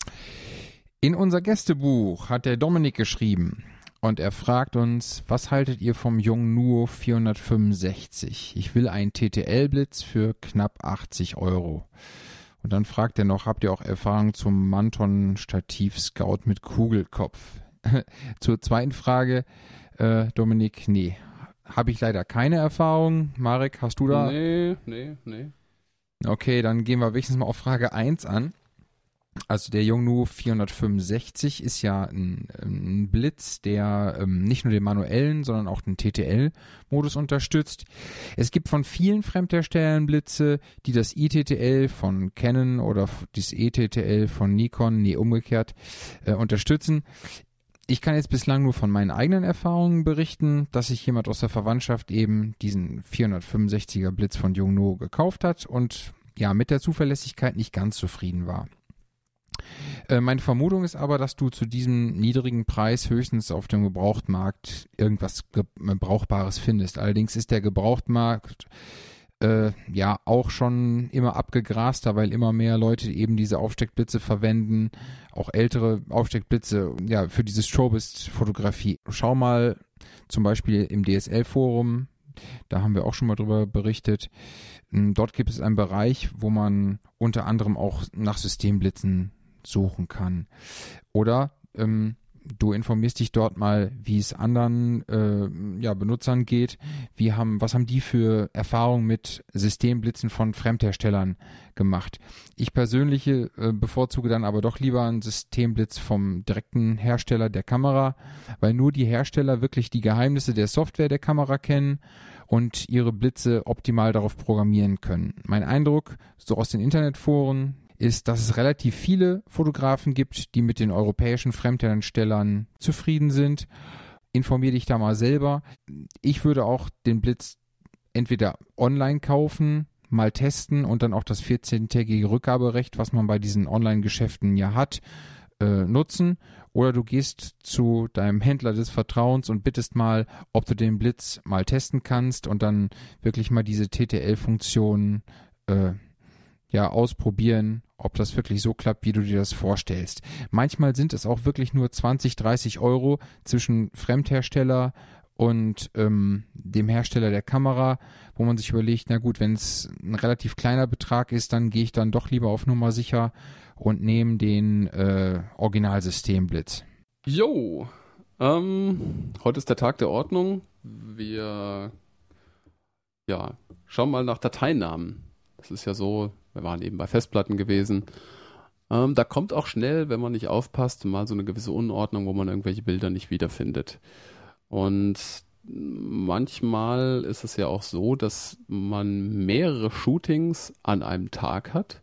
In unser Gästebuch hat der Dominik geschrieben und er fragt uns, was haltet ihr vom Yongnuo vierhundertfünfundsechzig? Ich will einen T T L-Blitz für knapp achtzig Euro. Und dann fragt er noch, habt ihr auch Erfahrung zum Manton Stativ Scout mit Kugelkopf? Zur zweiten Frage, äh, Dominik, nee, habe ich leider keine Erfahrung. Marek, hast du da? Nee, nee, nee. Okay, dann gehen wir wenigstens mal auf Frage eins an. Also der Yongnuo vierhundertfünfundsechzig ist ja ein, ein Blitz, der ähm, nicht nur den manuellen, sondern auch den T T L-Modus unterstützt. Es gibt von vielen Fremdherstellern Blitze, die das I T T L von Canon oder das E T T L von Nikon, nee, umgekehrt, äh, unterstützen. Ich kann jetzt bislang nur von meinen eigenen Erfahrungen berichten, dass sich jemand aus der Verwandtschaft eben diesen vierhundertfünfundsechziger Blitz von Yongnuo gekauft hat und ja, mit der Zuverlässigkeit nicht ganz zufrieden war. Äh, meine Vermutung ist aber, dass du zu diesem niedrigen Preis höchstens auf dem Gebrauchtmarkt irgendwas ge- Brauchbares findest. Allerdings ist der Gebrauchtmarkt äh, ja auch schon immer abgegraster, weil immer mehr Leute eben diese Aufsteckblitze verwenden, auch ältere Aufsteckblitze, ja, für diese Strobist-Fotografie. Schau mal zum Beispiel im D S L-Forum, da haben wir auch schon mal drüber berichtet. Dort gibt es einen Bereich, wo man unter anderem auch nach Systemblitzen suchen kann. Oder ähm, du informierst dich dort mal, wie es anderen äh, ja, Benutzern geht. Wie haben, was haben die für Erfahrungen mit Systemblitzen von Fremdherstellern gemacht? Ich persönlich äh, bevorzuge dann aber doch lieber einen Systemblitz vom direkten Hersteller der Kamera, weil nur die Hersteller wirklich die Geheimnisse der Software der Kamera kennen und ihre Blitze optimal darauf programmieren können. Mein Eindruck, so aus den Internetforen, ist, dass es relativ viele Fotografen gibt, die mit den europäischen Fremdherstellern zufrieden sind. Informier dich da mal selber. Ich würde auch den Blitz entweder online kaufen, mal testen und dann auch das vierzehntägige Rückgaberecht, was man bei diesen Online-Geschäften ja hat, äh, nutzen. Oder du gehst zu deinem Händler des Vertrauens und bittest mal, ob du den Blitz mal testen kannst und dann wirklich mal diese T T L-Funktion äh, ja, ausprobieren, ob das wirklich so klappt, wie du dir das vorstellst. Manchmal sind es auch wirklich nur zwanzig, dreißig Euro zwischen Fremdhersteller und ähm, dem Hersteller der Kamera, wo man sich überlegt, na gut, wenn es ein relativ kleiner Betrag ist, dann gehe ich dann doch lieber auf Nummer sicher und nehme den äh, Originalsystemblitz. Jo, ähm, heute ist der Tag der Ordnung. Wir ja, schauen mal nach Dateinamen. Das ist ja so, wir waren eben bei Festplatten gewesen. Ähm, da kommt auch schnell, wenn man nicht aufpasst, mal so eine gewisse Unordnung, wo man irgendwelche Bilder nicht wiederfindet. Und manchmal ist es ja auch so, dass man mehrere Shootings an einem Tag hat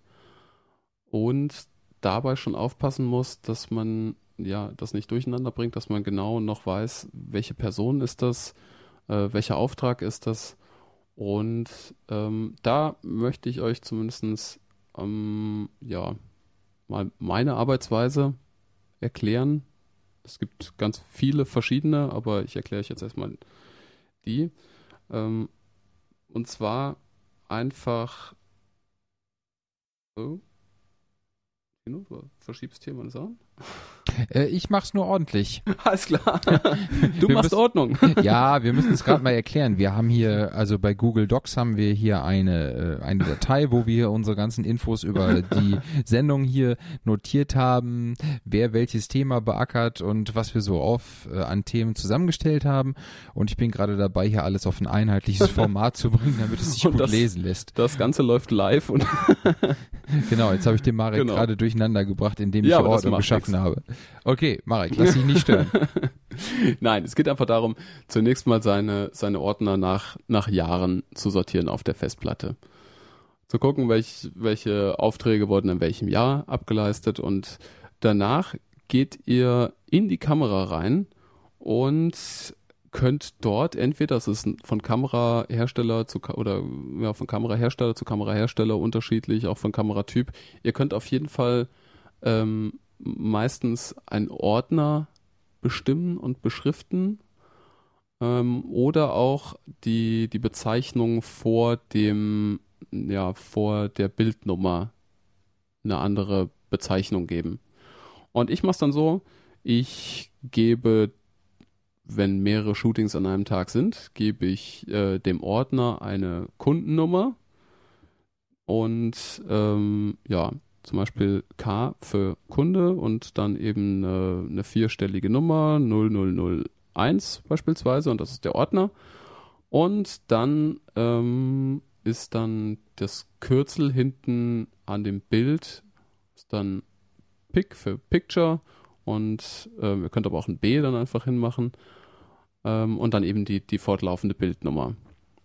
und dabei schon aufpassen muss, dass man ja das nicht durcheinander bringt, dass man genau noch weiß, welche Person ist das, äh, welcher Auftrag ist das. Und ähm, da möchte ich euch zumindest ähm, ja, mal meine Arbeitsweise erklären. Es gibt ganz viele verschiedene, aber ich erkläre euch jetzt erstmal die. Ähm, und zwar einfach. Oh. Du verschiebst hier meine Sachen? Äh, ich mach's nur ordentlich. Alles klar. Du Wir machst müssen- Ordnung. Ja, wir müssen es gerade mal erklären. Wir haben hier, also bei Google Docs haben wir hier eine, äh, eine Datei, wo wir unsere ganzen Infos über die Sendung hier notiert haben, wer welches Thema beackert und was wir so auf äh, an Themen zusammengestellt haben. Und ich bin gerade dabei, hier alles auf ein einheitliches Format zu bringen, damit es sich Und gut das- lesen lässt. Das Ganze läuft live und Genau, jetzt habe ich den Marek Genau. gerade durcheinander gebracht, indem ich Ja, die aber das Ordnung macht geschaffen nix. habe. Okay, Marek, lass dich nicht stören. Nein, es geht einfach darum, zunächst mal seine, seine Ordner nach, nach Jahren zu sortieren auf der Festplatte. Zu gucken, welch, welche Aufträge wurden in welchem Jahr abgeleistet und danach geht ihr in die Kamera rein und könnt dort entweder, das ist von Kamerahersteller zu Ka- oder ja, von Kamerahersteller zu Kamerahersteller unterschiedlich, auch von Kameratyp. Ihr könnt auf jeden Fall ähm, meistens einen Ordner bestimmen und beschriften ähm, oder auch die, die Bezeichnung vor dem, ja, vor der Bildnummer eine andere Bezeichnung geben. Und ich mache es dann so, ich gebe, wenn mehrere Shootings an einem Tag sind, gebe ich äh, dem Ordner eine Kundennummer und ähm, ja, zum Beispiel K für Kunde und dann eben äh, eine vierstellige Nummer, null null null eins beispielsweise, und das ist der Ordner. Und dann ähm, ist dann das Kürzel hinten an dem Bild, ist dann Pic für Picture und äh, ihr könnt aber auch ein B dann einfach hinmachen ähm, und dann eben die, die fortlaufende Bildnummer.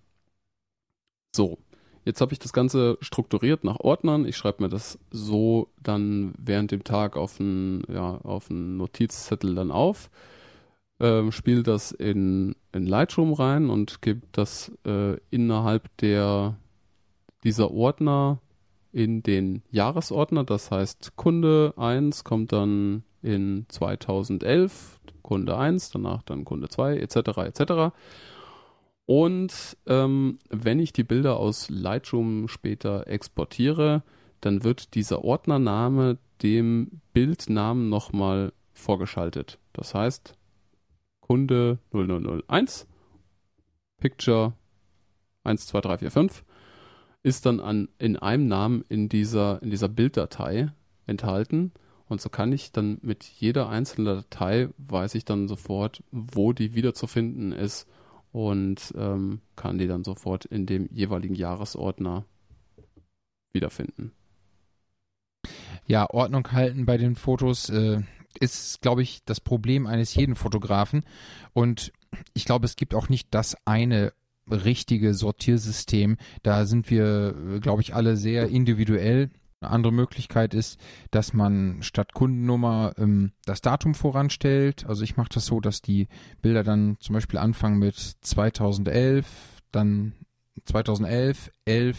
So. Jetzt habe ich das Ganze strukturiert nach Ordnern. Ich schreibe mir das so dann während dem Tag auf einen, ja, auf einen Notizzettel dann auf, ähm, spiele das in, in Lightroom rein und gebe das äh, innerhalb der, dieser Ordner in den Jahresordner. Das heißt, Kunde eins kommt dann in zweitausendelf, Kunde eins, danach dann Kunde zwei, et cetera et cetera. Und ähm, wenn ich die Bilder aus Lightroom später exportiere, dann wird dieser Ordnername dem Bildnamen nochmal vorgeschaltet. Das heißt, Kunde null null null eins, Picture eins zwei drei vier fünf ist dann an, in einem Namen in dieser, in dieser Bilddatei enthalten. Und so kann ich dann mit jeder einzelnen Datei, weiß ich dann sofort, wo die wiederzufinden ist, und ähm, kann die dann sofort in dem jeweiligen Jahresordner wiederfinden. Ja, Ordnung halten bei den Fotos äh, ist, glaube ich, das Problem eines jeden Fotografen. Und ich glaube, es gibt auch nicht das eine richtige Sortiersystem. Da sind wir, äh, glaube ich, alle sehr individuell. Eine andere Möglichkeit ist, dass man statt Kundennummer ähm, das Datum voranstellt. Also ich mache das so, dass die Bilder dann zum Beispiel anfangen mit zweitausendelf, dann zweitausendelf, elf,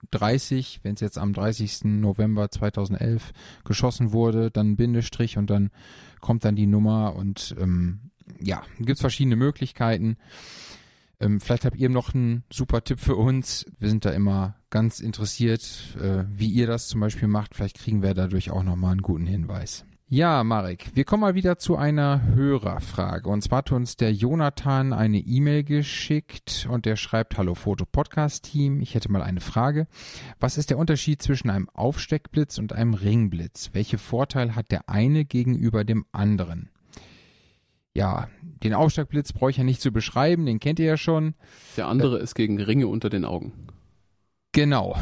dreißig, wenn es jetzt am dreißigsten November zweitausendelf geschossen wurde, dann ein Bindestrich und dann kommt dann die Nummer und ähm, ja, gibt es verschiedene Möglichkeiten. Ähm, vielleicht habt ihr noch einen super Tipp für uns. Wir sind da immer ganz interessiert, äh, wie ihr das zum Beispiel macht. Vielleicht kriegen wir dadurch auch nochmal einen guten Hinweis. Ja, Marek, wir kommen mal wieder zu einer Hörerfrage. Und zwar hat uns der Jonathan eine E-Mail geschickt und der schreibt: Hallo Foto-Podcast-Team, ich hätte mal eine Frage. Was ist der Unterschied zwischen einem Aufsteckblitz und einem Ringblitz? Welche Vorteile hat der eine gegenüber dem anderen? Ja, den Aufsteckblitz brauche ich ja nicht zu beschreiben, den kennt ihr ja schon. Der andere äh, ist gegen Ringe unter den Augen. Genau.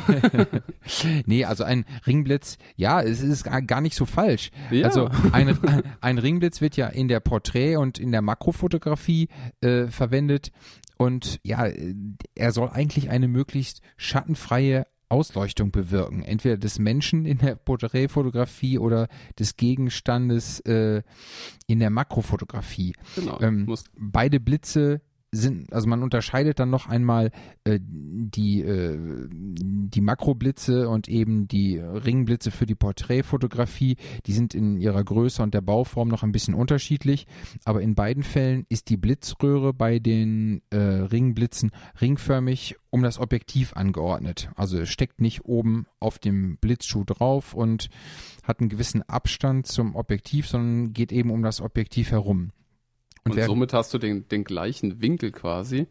Nee, also ein Ringblitz, ja, es ist gar nicht so falsch. Ja. Also ein, ein Ringblitz wird ja in der Porträt- und in der Makrofotografie äh, verwendet und ja, er soll eigentlich eine möglichst schattenfreie Ausleuchtung bewirken. Entweder des Menschen in der Porträtfotografie oder des Gegenstandes äh, in der Makrofotografie. Genau. Ähm, beide Blitze sind, also man unterscheidet dann noch einmal äh, die, äh, die Makroblitze und eben die Ringblitze für die Porträtfotografie. Die sind in ihrer Größe und der Bauform noch ein bisschen unterschiedlich, aber in beiden Fällen ist die Blitzröhre bei den äh, Ringblitzen ringförmig um das Objektiv angeordnet. Also es steckt nicht oben auf dem Blitzschuh drauf und hat einen gewissen Abstand zum Objektiv, sondern geht eben um das Objektiv herum. Und, und somit hast du den, den gleichen Winkel quasi,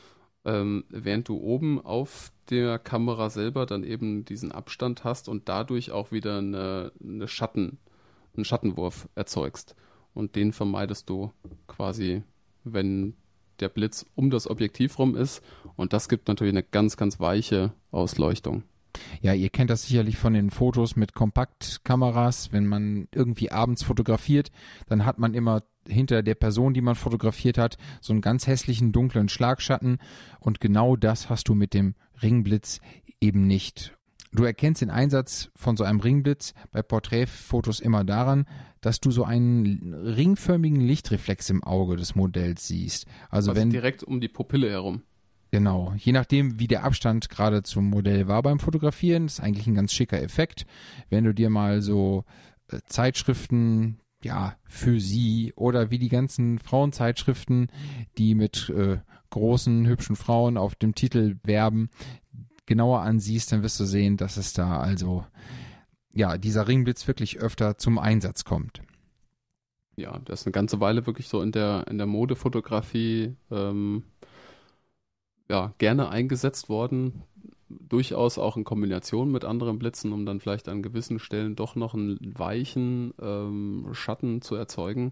ähm, während du oben auf der Kamera selber dann eben diesen Abstand hast und dadurch auch wieder eine, eine Schatten, einen Schattenwurf erzeugst. Und den vermeidest du quasi, wenn der Blitz um das Objektiv rum ist. Und das gibt natürlich eine ganz, ganz weiche Ausleuchtung. Ja, ihr kennt das sicherlich von den Fotos mit Kompaktkameras. Wenn man irgendwie abends fotografiert, dann hat man immer hinter der Person, die man fotografiert hat, so einen ganz hässlichen dunklen Schlagschatten. Und genau das hast du mit dem Ringblitz eben nicht. Du erkennst den Einsatz von so einem Ringblitz bei Porträtfotos immer daran, dass du so einen ringförmigen Lichtreflex im Auge des Modells siehst. Also, also wenn direkt um die Pupille herum. Genau, je nachdem, wie der Abstand gerade zum Modell war beim Fotografieren, ist eigentlich ein ganz schicker Effekt. Wenn du dir mal so äh, Zeitschriften, ja, für sie oder wie die ganzen Frauenzeitschriften, die mit äh, großen, hübschen Frauen auf dem Titel werben, genauer ansiehst, dann wirst du sehen, dass es da also, ja, dieser Ringblitz wirklich öfter zum Einsatz kommt. Ja, das ist eine ganze Weile wirklich so in der, in der Modefotografie ähm, ja, gerne eingesetzt worden, durchaus auch in Kombination mit anderen Blitzen, um dann vielleicht an gewissen Stellen doch noch einen weichen ähm, Schatten zu erzeugen.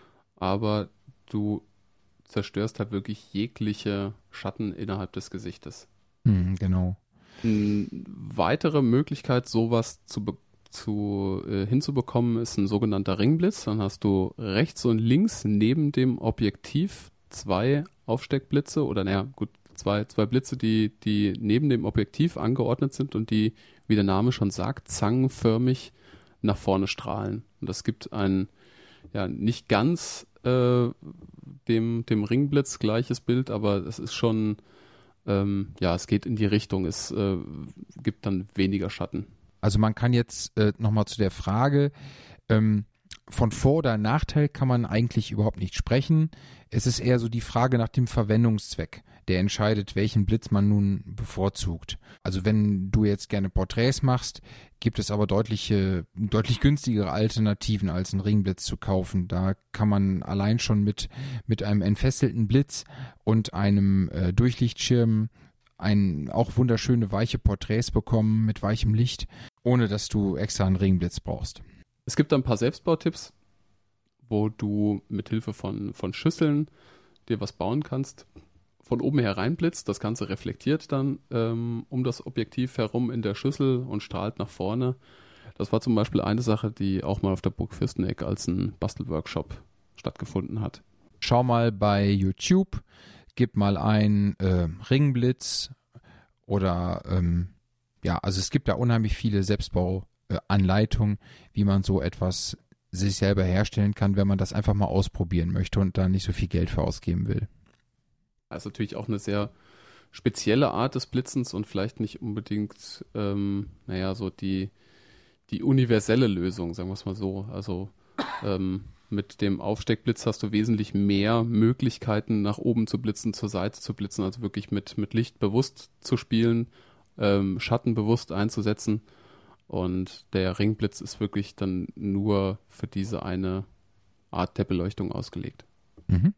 Aber du zerstörst halt wirklich jegliche Schatten innerhalb des Gesichtes. Hm, genau. Eine weitere Möglichkeit, sowas zu, be- zu äh, hinzubekommen, ist ein sogenannter Ringblitz. Dann hast du rechts und links neben dem Objektiv zwei Aufsteckblitze oder naja, gut, Zwei, zwei Blitze, die, die neben dem Objektiv angeordnet sind und die, wie der Name schon sagt, zangenförmig nach vorne strahlen. Und das gibt ein, ja, nicht ganz äh, dem, dem Ringblitz gleiches Bild, aber es ist schon, ähm, ja, es geht in die Richtung. Es äh, gibt dann weniger Schatten. Also man kann jetzt äh, nochmal zu der Frage, ähm, von Vor- oder Nachteil kann man eigentlich überhaupt nicht sprechen. Es ist eher so die Frage nach dem Verwendungszweck, der entscheidet, welchen Blitz man nun bevorzugt. Also wenn du jetzt gerne Porträts machst, gibt es aber deutliche, deutlich günstigere Alternativen als einen Ringblitz zu kaufen. Da kann man allein schon mit, mit einem entfesselten Blitz und einem äh, Durchlichtschirm ein, auch wunderschöne weiche Porträts bekommen mit weichem Licht, ohne dass du extra einen Ringblitz brauchst. Es gibt da ein paar Selbstbautipps, wo du mit Hilfe von, von Schüsseln dir was bauen kannst. Von oben hereinblitzt, das Ganze reflektiert dann ähm, um das Objektiv herum in der Schüssel und strahlt nach vorne. Das war zum Beispiel eine Sache, die auch mal auf der Burg Fürsteneck als ein Bastelworkshop stattgefunden hat. Schau mal bei YouTube, gib mal ein äh, Ringblitz oder ähm, ja, also es gibt da unheimlich viele Selbstbauanleitungen, wie man so etwas sich selber herstellen kann, wenn man das einfach mal ausprobieren möchte und da nicht so viel Geld für ausgeben will. Das ist natürlich auch eine sehr spezielle Art des Blitzens und vielleicht nicht unbedingt, ähm, naja, so die, die universelle Lösung, sagen wir es mal so. Also ähm, mit dem Aufsteckblitz hast du wesentlich mehr Möglichkeiten, nach oben zu blitzen, zur Seite zu blitzen, also wirklich mit, mit Licht bewusst zu spielen, ähm, Schatten bewusst einzusetzen. Und der Ringblitz ist wirklich dann nur für diese eine Art der Beleuchtung ausgelegt. Mhm.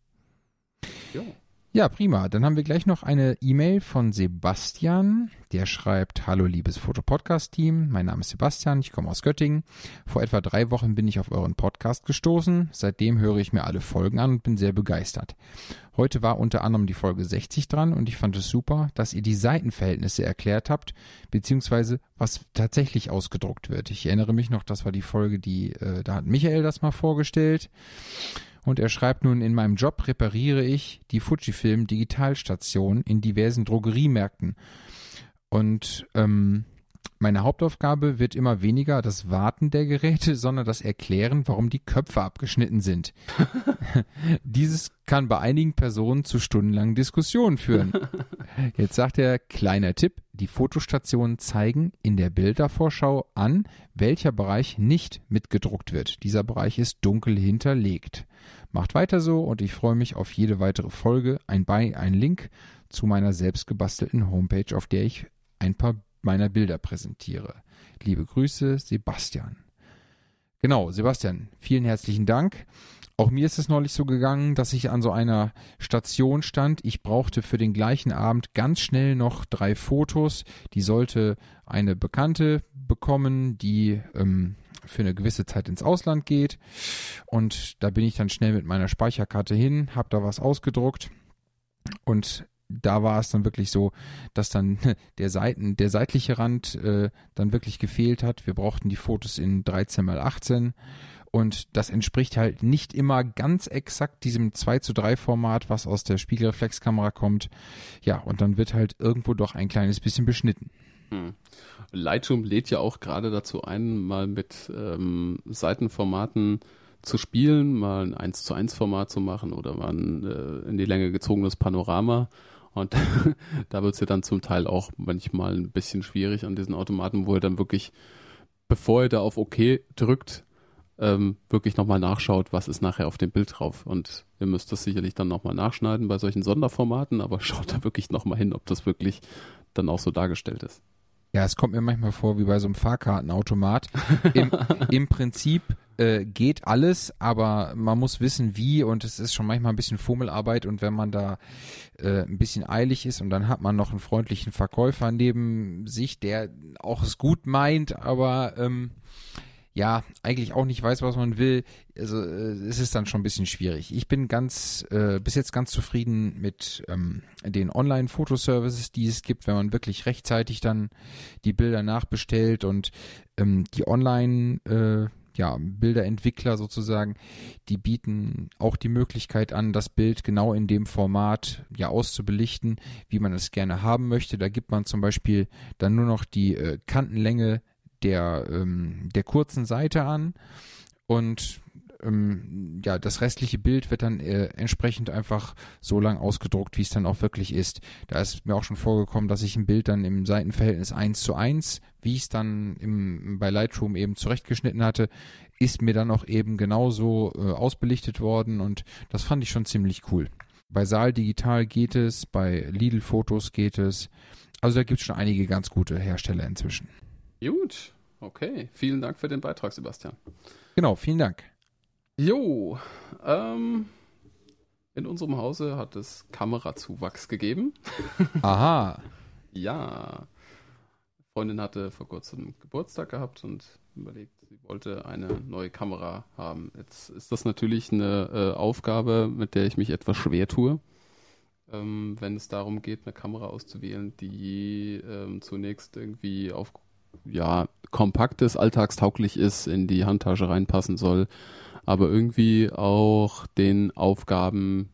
Ja. Ja, prima. Dann haben wir gleich noch eine E-Mail von Sebastian. Der schreibt: Hallo liebes Foto-Podcast-Team, mein Name ist Sebastian, ich komme aus Göttingen. Vor etwa drei Wochen bin ich auf euren Podcast gestoßen. Seitdem höre ich mir alle Folgen an und bin sehr begeistert. Heute war unter anderem die Folge sechzig dran und ich fand es super, dass ihr die Seitenverhältnisse erklärt habt, beziehungsweise was tatsächlich ausgedruckt wird. Ich erinnere mich noch, das war die Folge, die äh, da hat Michael das mal vorgestellt. Und er schreibt nun: In meinem Job repariere ich die Fujifilm Digitalstation in diversen Drogeriemärkten. Und ähm, meine Hauptaufgabe wird immer weniger das Warten der Geräte, sondern das Erklären, warum die Köpfe abgeschnitten sind. Dieses kann bei einigen Personen zu stundenlangen Diskussionen führen. Jetzt sagt er: Kleiner Tipp, die Fotostationen zeigen in der Bildervorschau an, welcher Bereich nicht mitgedruckt wird. Dieser Bereich ist dunkel hinterlegt. Macht weiter so und ich freue mich auf jede weitere Folge. Ein Bei, ein Link zu meiner selbst gebastelten Homepage, auf der ich ein paar meiner Bilder präsentiere. Liebe Grüße, Sebastian. Genau, Sebastian, vielen herzlichen Dank. Auch mir ist es neulich so gegangen, dass ich an so einer Station stand. Ich brauchte für den gleichen Abend ganz schnell noch drei Fotos. Die sollte eine Bekannte bekommen, die ähm, für eine gewisse Zeit ins Ausland geht. Und da bin ich dann schnell mit meiner Speicherkarte hin, habe da was ausgedruckt und da war es dann wirklich so, dass dann der Seiten, der seitliche Rand äh, dann wirklich gefehlt hat. Wir brauchten die Fotos in dreizehn mal achtzehn und das entspricht halt nicht immer ganz exakt diesem zwei zu drei Format, was aus der Spiegelreflexkamera kommt. Ja, und dann wird halt irgendwo doch ein kleines bisschen beschnitten. Hm. Lightroom lädt ja auch gerade dazu ein, mal mit ähm, Seitenformaten zu spielen, mal ein eins zu eins Format zu machen oder mal ein äh, in die Länge gezogenes Panorama. Und da wird es ja dann zum Teil auch manchmal ein bisschen schwierig an diesen Automaten, wo er dann wirklich, bevor er da auf OK drückt, ähm, wirklich nochmal nachschaut, was ist nachher auf dem Bild drauf. Und ihr müsst das sicherlich dann nochmal nachschneiden bei solchen Sonderformaten, aber schaut da wirklich nochmal hin, ob das wirklich dann auch so dargestellt ist. Ja, es kommt mir manchmal vor wie bei so einem Fahrkartenautomat. Im, im Prinzip äh, geht alles, aber man muss wissen, wie, und es ist schon manchmal ein bisschen Fummelarbeit, und wenn man da äh, ein bisschen eilig ist und dann hat man noch einen freundlichen Verkäufer neben sich, der auch es gut meint, aber ähm, ja, eigentlich auch nicht weiß, was man will, also äh, es ist dann schon ein bisschen schwierig. Ich bin ganz, äh, bis jetzt ganz zufrieden mit ähm, den Online-Fotoservices, die es gibt, wenn man wirklich rechtzeitig dann die Bilder nachbestellt, und ähm, die Online- äh, ja, Bilderentwickler sozusagen, die bieten auch die Möglichkeit an, das Bild genau in dem Format ja auszubelichten, wie man es gerne haben möchte. Da gibt man zum Beispiel dann nur noch die äh, Kantenlänge der, ähm, der kurzen Seite an, und ähm, ja, das restliche Bild wird dann äh, entsprechend einfach so lang ausgedruckt, wie es dann auch wirklich ist. Da ist mir auch schon vorgekommen, dass ich ein Bild dann im Seitenverhältnis eins zu eins, wie ich es dann im, bei Lightroom eben zurechtgeschnitten hatte, ist mir dann auch eben genauso äh, ausbelichtet worden, und das fand ich schon ziemlich cool. Bei Saal Digital geht es, bei Lidl Fotos geht es. Also da gibt es schon einige ganz gute Hersteller inzwischen. Gut, okay. Vielen Dank für den Beitrag, Sebastian. Genau, vielen Dank. Jo, ähm, in unserem Hause hat es Kamerazuwachs gegeben. Aha. Ja, Freundin hatte vor kurzem Geburtstag gehabt und überlegt, sie wollte eine neue Kamera haben. Jetzt ist das natürlich eine äh, Aufgabe, mit der ich mich etwas schwer tue, ähm, wenn es darum geht, eine Kamera auszuwählen, die ähm, zunächst irgendwie auf ja, kompaktes, alltagstauglich ist, in die Handtasche reinpassen soll, aber irgendwie auch den Aufgaben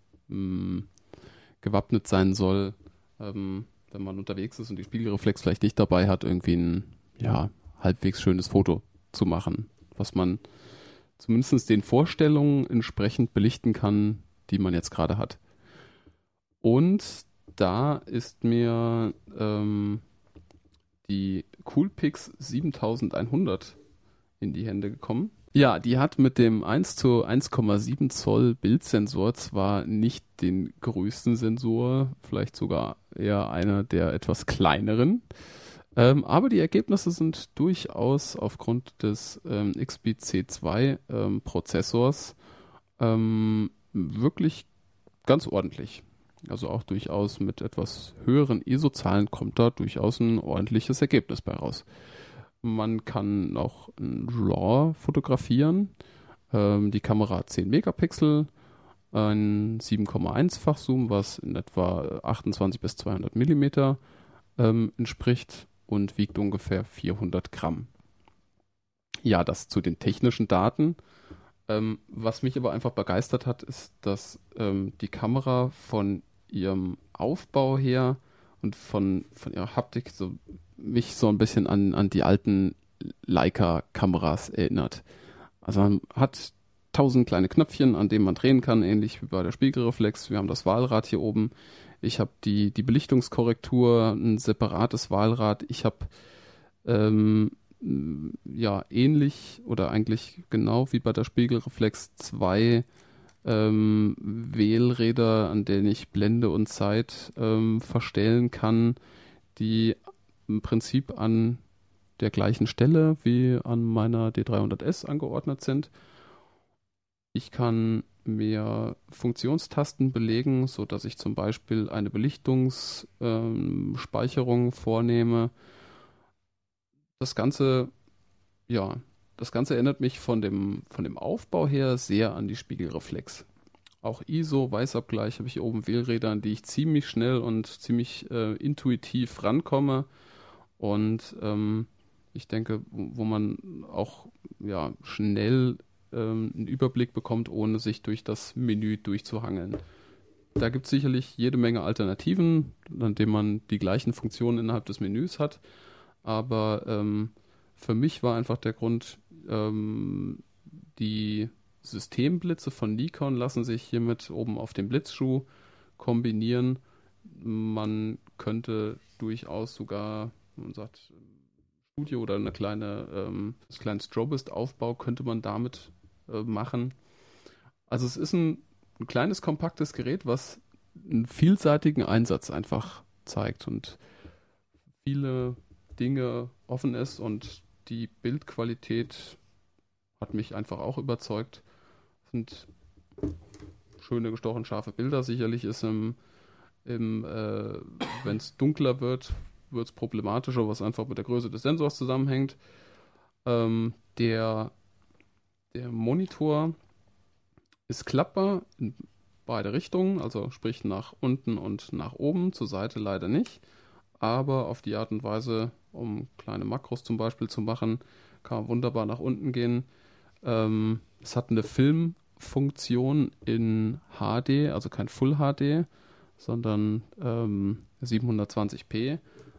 mh, gewappnet sein soll, ähm, wenn man unterwegs ist und die Spiegelreflex vielleicht nicht dabei hat, irgendwie ein ja, halbwegs schönes Foto zu machen, was man zumindest den Vorstellungen entsprechend belichten kann, die man jetzt gerade hat. Und da ist mir ähm, die Coolpix siebentausendeinhundert in die Hände gekommen. Ja, die hat mit dem eins zu eins Komma sieben Zoll Bildsensor zwar nicht den größten Sensor, vielleicht sogar eher einer der etwas kleineren, ähm, aber die Ergebnisse sind durchaus aufgrund des ähm, X B C zwei ähm, Prozessors ähm, wirklich ganz ordentlich. Also auch durchaus mit etwas höheren I S O-Zahlen kommt da durchaus ein ordentliches Ergebnis bei raus. Man kann auch ein RAW fotografieren. Ähm, die Kamera hat zehn Megapixel, ein sieben Komma eins-fach Zoom, was in etwa achtundzwanzig bis zweihundert Millimeter ähm, entspricht und wiegt ungefähr vierhundert Gramm. Ja, das zu den technischen Daten. Ähm, was mich aber einfach begeistert hat, ist, dass ähm, die Kamera von ihrem Aufbau her und von, von ihrer Haptik so mich so ein bisschen an, an die alten Leica-Kameras erinnert. Also man hat tausend kleine Knöpfchen, an denen man drehen kann, ähnlich wie bei der Spiegelreflex. Wir haben das Wahlrad hier oben. Ich habe die, die Belichtungskorrektur, ein separates Wahlrad. Ich habe ähm, ja ähnlich oder eigentlich genau wie bei der Spiegelreflex zwei ähm, Wählräder, an denen ich Blende und Zeit ähm, verstellen kann, die im Prinzip an der gleichen Stelle wie an meiner D dreihundert S angeordnet sind. Ich kann mehr Funktionstasten belegen, sodass ich zum Beispiel eine Belichtungsspeicherung ähm, vornehme. Das Ganze, ja, das Ganze erinnert mich von dem, von dem Aufbau her sehr an die Spiegelreflex. Auch I S O, Weißabgleich, habe ich hier oben Wählräder, an die ich ziemlich schnell und ziemlich äh, intuitiv rankomme. Und ähm, ich denke, wo man auch ja, schnell ähm, einen Überblick bekommt, ohne sich durch das Menü durchzuhangeln. Da gibt es sicherlich jede Menge Alternativen, an denen man die gleichen Funktionen innerhalb des Menüs hat. Aber ähm, für mich war einfach der Grund, ähm, die Systemblitze von Nikon lassen sich hiermit oben auf dem Blitzschuh kombinieren. Man könnte durchaus sogar, man sagt, Studio oder eine kleine, ähm, das kleine Strobist-Aufbau könnte man damit äh, machen. Also es ist ein, ein kleines, kompaktes Gerät, was einen vielseitigen Einsatz einfach zeigt und viele Dinge offen ist, und die Bildqualität hat mich einfach auch überzeugt. Es sind schöne, gestochen scharfe Bilder. Sicherlich ist im, im äh, wenn es dunkler wird, wird es problematischer, was einfach mit der Größe des Sensors zusammenhängt. Ähm, der, der Monitor ist klappbar in beide Richtungen, also sprich nach unten und nach oben, zur Seite leider nicht. Aber auf die Art und Weise, um kleine Makros zum Beispiel zu machen, kann man wunderbar nach unten gehen. Ähm, es hat eine Filmfunktion in H D, also kein Full H D, sondern ähm, siebenhundertzwanzig p.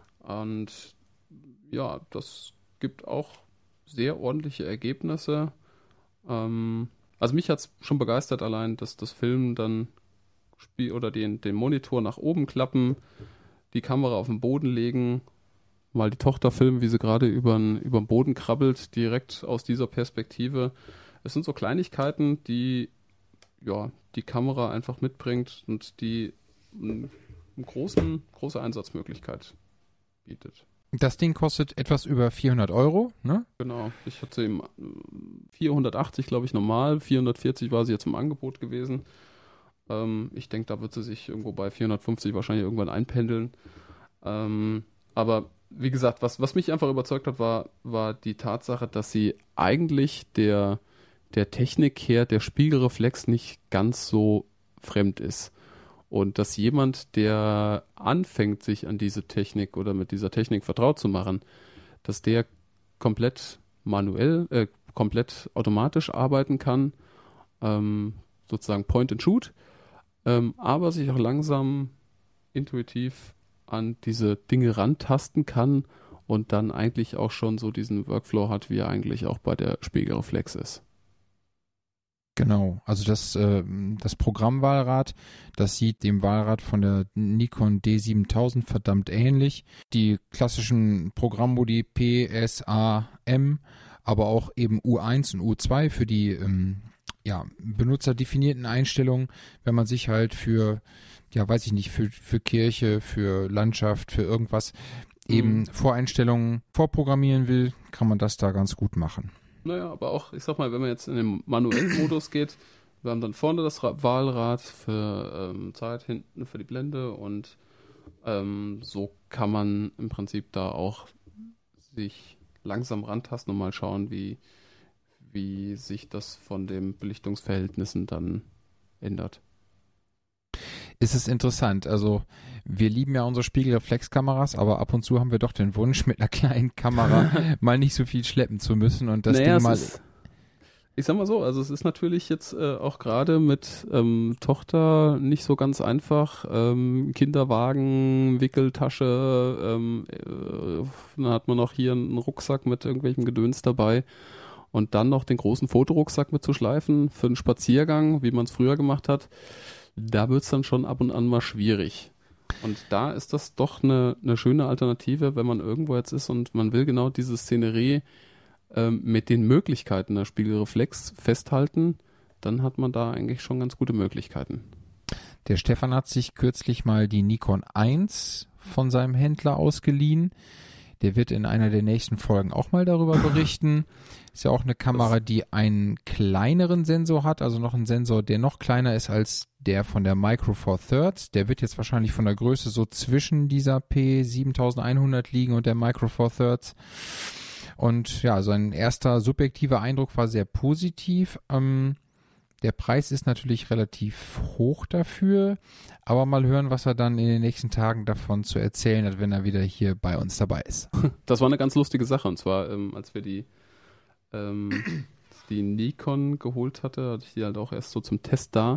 Und ja, das gibt auch sehr ordentliche Ergebnisse. Ähm, also mich hat es schon begeistert, allein, dass das Filmen dann spiel oder den, den Monitor nach oben klappen, die Kamera auf den Boden legen, mal die Tochter filmen, wie sie gerade über den Boden krabbelt, direkt aus dieser Perspektive. Es sind so Kleinigkeiten, die ja, die Kamera einfach mitbringt und die eine großen, große Einsatzmöglichkeit bietet. Das Ding kostet etwas über vierhundert Euro, ne? Genau, ich hatte eben vierhundertachtzig, glaube ich, normal, vierhundertvierzig war sie jetzt im Angebot gewesen. Ähm, ich denke, da wird sie sich irgendwo bei vierhundertfünfzig wahrscheinlich irgendwann einpendeln. Ähm, aber wie gesagt, was, was mich einfach überzeugt hat, war, war die Tatsache, dass sie eigentlich der, der Technik her, der Spiegelreflex nicht ganz so fremd ist. Und dass jemand, der anfängt, sich an diese Technik oder mit dieser Technik vertraut zu machen, dass der komplett manuell, äh, komplett automatisch arbeiten kann, ähm, sozusagen Point and Shoot, ähm, aber sich auch langsam intuitiv an diese Dinge rantasten kann und dann eigentlich auch schon so diesen Workflow hat, wie er eigentlich auch bei der Spiegelreflex ist. Genau, also das, äh, das Programmwahlrad, das sieht dem Wahlrad von der Nikon D siebentausend verdammt ähnlich. Die klassischen Programmmodi P, S, A, M, aber auch eben U eins und U zwei für die ähm, ja, benutzerdefinierten Einstellungen, wenn man sich halt für, ja weiß ich nicht, für, für Kirche, für Landschaft, für irgendwas eben mhm. Voreinstellungen vorprogrammieren will, kann man das da ganz gut machen. Naja, aber auch, ich sag mal, wenn man jetzt in den manuellen Modus geht, wir haben dann vorne das Ra- Wahlrad für ähm, Zeit, hinten für die Blende und ähm, so kann man im Prinzip da auch sich langsam rantasten und mal schauen, wie, wie sich das von den Belichtungsverhältnissen dann ändert. Ist es interessant. Also wir lieben ja unsere Spiegelreflexkameras, aber ab und zu haben wir doch den Wunsch, mit einer kleinen Kamera mal nicht so viel schleppen zu müssen und das naja, Ding mal... Ist, ich sag mal so, also es ist natürlich jetzt äh, auch gerade mit ähm, Tochter nicht so ganz einfach. Ähm, Kinderwagen, Wickeltasche, ähm, äh, dann hat man noch hier einen Rucksack mit irgendwelchem Gedöns dabei. Und dann noch den großen Fotorucksack mit zu schleifen für einen Spaziergang, wie man es früher gemacht hat. Da wird es dann schon ab und an mal schwierig. Und da ist das doch eine, eine schöne Alternative, wenn man irgendwo jetzt ist und man will genau diese Szenerie ähm, mit den Möglichkeiten der Spiegelreflex festhalten, dann hat man da eigentlich schon ganz gute Möglichkeiten. Der Stefan hat sich kürzlich mal die Nikon eins von seinem Händler ausgeliehen. Der wird in einer der nächsten Folgen auch mal darüber berichten. Ist ja auch eine Kamera, die einen kleineren Sensor hat, also noch einen Sensor, der noch kleiner ist als der von der Micro Four Thirds. Der wird jetzt wahrscheinlich von der Größe so zwischen dieser P siebentausendeinhundert liegen und der Micro Four Thirds. Und ja, sein erster subjektiver Eindruck war sehr positiv. Ähm, der Preis ist natürlich relativ hoch dafür, aber mal hören, was er dann in den nächsten Tagen davon zu erzählen hat, wenn er wieder hier bei uns dabei ist. Das war eine ganz lustige Sache, und zwar, ähm, als wir die, ähm, die Nikon geholt hatte, hatte ich die halt auch erst so zum Test da,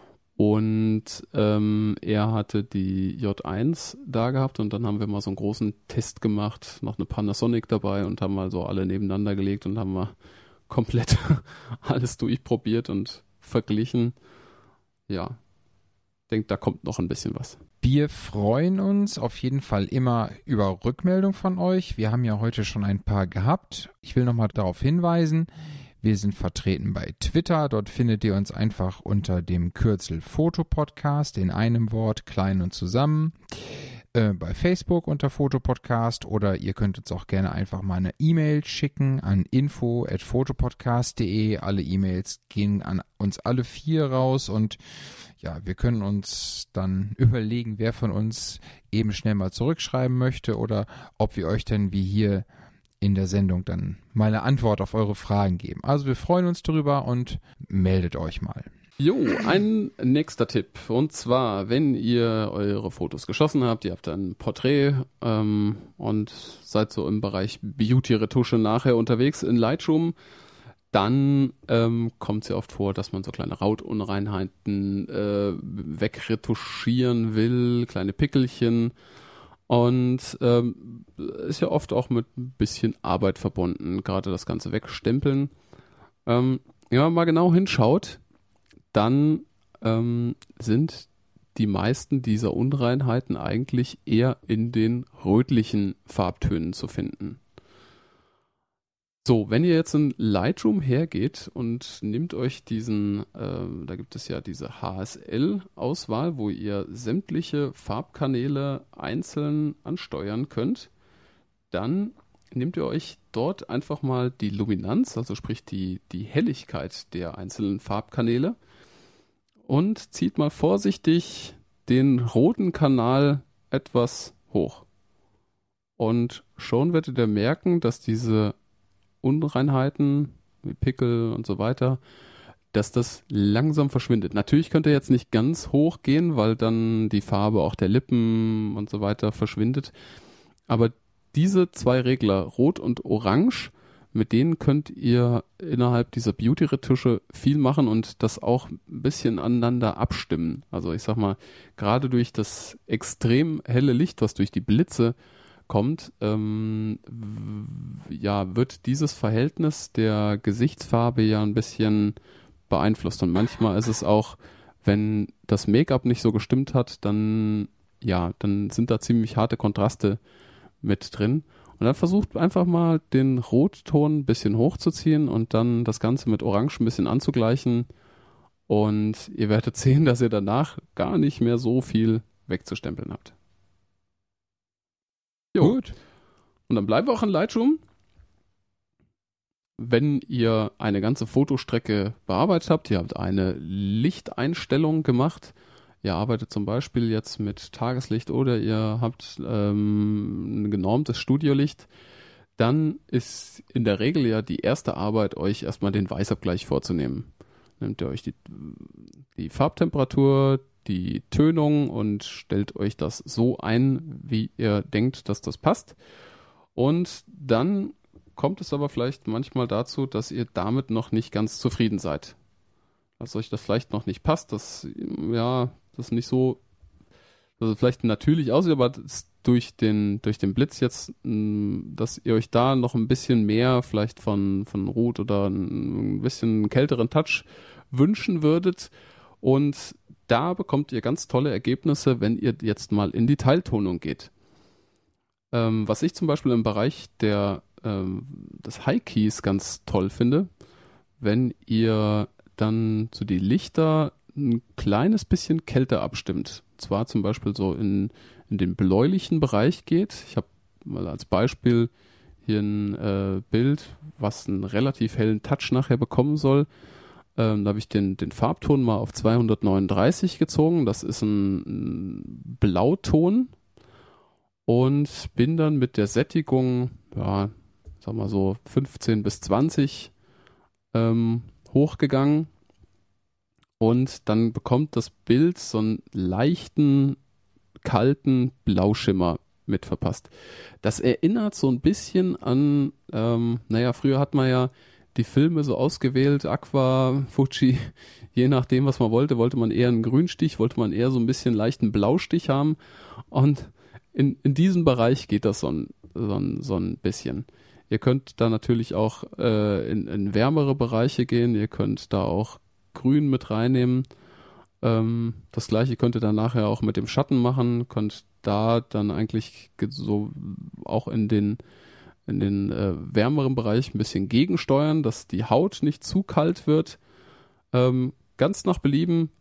und ähm, er hatte die J eins da gehabt und dann haben wir mal so einen großen Test gemacht, noch eine Panasonic dabei und haben mal so alle nebeneinander gelegt und haben mal komplett alles durchprobiert und verglichen. Ja, ich denke, da kommt noch ein bisschen was. Wir freuen uns auf jeden Fall immer über Rückmeldung von euch. Wir haben ja heute schon ein paar gehabt. Ich will nochmal darauf hinweisen, wir sind vertreten bei Twitter. Dort findet ihr uns einfach unter dem Kürzel Fotopodcast in einem Wort, klein und zusammen. Äh, bei Facebook unter Fotopodcast, oder ihr könnt uns auch gerne einfach mal eine E-Mail schicken an info at fotopodcast punkt de. Alle E-Mails gehen an uns alle vier raus und ja, wir können uns dann überlegen, wer von uns eben schnell mal zurückschreiben möchte oder ob wir euch denn wie hier in der Sendung dann mal eine Antwort auf eure Fragen geben. Also wir freuen uns darüber und meldet euch mal. Jo, ein nächster Tipp. Und zwar, wenn ihr eure Fotos geschossen habt, ihr habt ein Porträt ähm, und seid so im Bereich Beauty-Retusche nachher unterwegs in Lightroom, dann ähm, kommt es ja oft vor, dass man so kleine Rautunreinheiten äh, wegretuschieren will, kleine Pickelchen. Und ähm, ist ja oft auch mit ein bisschen Arbeit verbunden, gerade das Ganze wegstempeln. Ähm, wenn man mal genau hinschaut, dann ähm, sind die meisten dieser Unreinheiten eigentlich eher in den rötlichen Farbtönen zu finden. So, wenn ihr jetzt in Lightroom hergeht und nehmt euch diesen, äh, da gibt es ja diese H S L-Auswahl, wo ihr sämtliche Farbkanäle einzeln ansteuern könnt, dann nehmt ihr euch dort einfach mal die Luminanz, also sprich die, die Helligkeit der einzelnen Farbkanäle, und zieht mal vorsichtig den roten Kanal etwas hoch. Und schon werdet ihr merken, dass diese Unreinheiten, wie Pickel und so weiter, dass das langsam verschwindet. Natürlich könnt ihr jetzt nicht ganz hoch gehen, weil dann die Farbe auch der Lippen und so weiter verschwindet. Aber diese zwei Regler, Rot und Orange, mit denen könnt ihr innerhalb dieser Beauty-Retusche viel machen und das auch ein bisschen aneinander abstimmen. Also ich sag mal, gerade durch das extrem helle Licht, was durch die Blitze kommt, ähm, w- ja, wird dieses Verhältnis der Gesichtsfarbe ja ein bisschen beeinflusst. Und manchmal ist es auch, wenn das Make-up nicht so gestimmt hat, dann, ja, dann sind da ziemlich harte Kontraste mit drin. Und dann versucht einfach mal den Rotton ein bisschen hochzuziehen und dann das Ganze mit Orange ein bisschen anzugleichen. Und ihr werdet sehen, dass ihr danach gar nicht mehr so viel wegzustempeln habt. Jo. Gut. Und dann bleiben wir auch in Lightroom. Wenn ihr eine ganze Fotostrecke bearbeitet habt, ihr habt eine Lichteinstellung gemacht, ihr arbeitet zum Beispiel jetzt mit Tageslicht oder ihr habt ähm, ein genormtes Studiolicht, dann ist in der Regel ja die erste Arbeit, euch erstmal den Weißabgleich vorzunehmen. Nehmt ihr euch die, die Farbtemperatur, die Tönung und stellt euch das so ein, wie ihr denkt, dass das passt. Und dann kommt es aber vielleicht manchmal dazu, dass ihr damit noch nicht ganz zufrieden seid. Dass euch das vielleicht noch nicht passt, dass ja, das nicht so, also vielleicht natürlich aussieht, aber durch den, durch den Blitz jetzt, dass ihr euch da noch ein bisschen mehr vielleicht von, von Rot oder ein bisschen kälteren Touch wünschen würdet. Und da bekommt ihr ganz tolle Ergebnisse, wenn ihr jetzt mal in die Teiltonung geht. Ähm, was ich zum Beispiel im Bereich der des High-Keys ganz toll finde, wenn ihr dann so die Lichter ein kleines bisschen kälter abstimmt. Zwar zum Beispiel so in, in den bläulichen Bereich geht. Ich habe mal als Beispiel hier ein äh, Bild, was einen relativ hellen Touch nachher bekommen soll. Ähm, da habe ich den, den Farbton mal auf zweihundertneununddreißig gezogen. Das ist ein, ein Blauton und bin dann mit der Sättigung, ja, sag mal so fünfzehn bis zwanzig ähm, hochgegangen und dann bekommt das Bild so einen leichten, kalten Blauschimmer mit verpasst. Das erinnert so ein bisschen an, ähm, naja, früher hat man ja die Filme so ausgewählt, Aqua, Fuji, je nachdem, was man wollte, wollte man eher einen Grünstich, wollte man eher so ein bisschen leichten Blaustich haben und in, in diesem Bereich geht das so ein, so ein, so ein bisschen. Ihr könnt da natürlich auch äh, in, in wärmere Bereiche gehen. Ihr könnt da auch Grün mit reinnehmen. Ähm, das gleiche könnt ihr dann nachher auch mit dem Schatten machen. Könnt da dann eigentlich so auch in den, in den äh, wärmeren Bereich ein bisschen gegensteuern, dass die Haut nicht zu kalt wird. Ähm, ganz nach Belieben.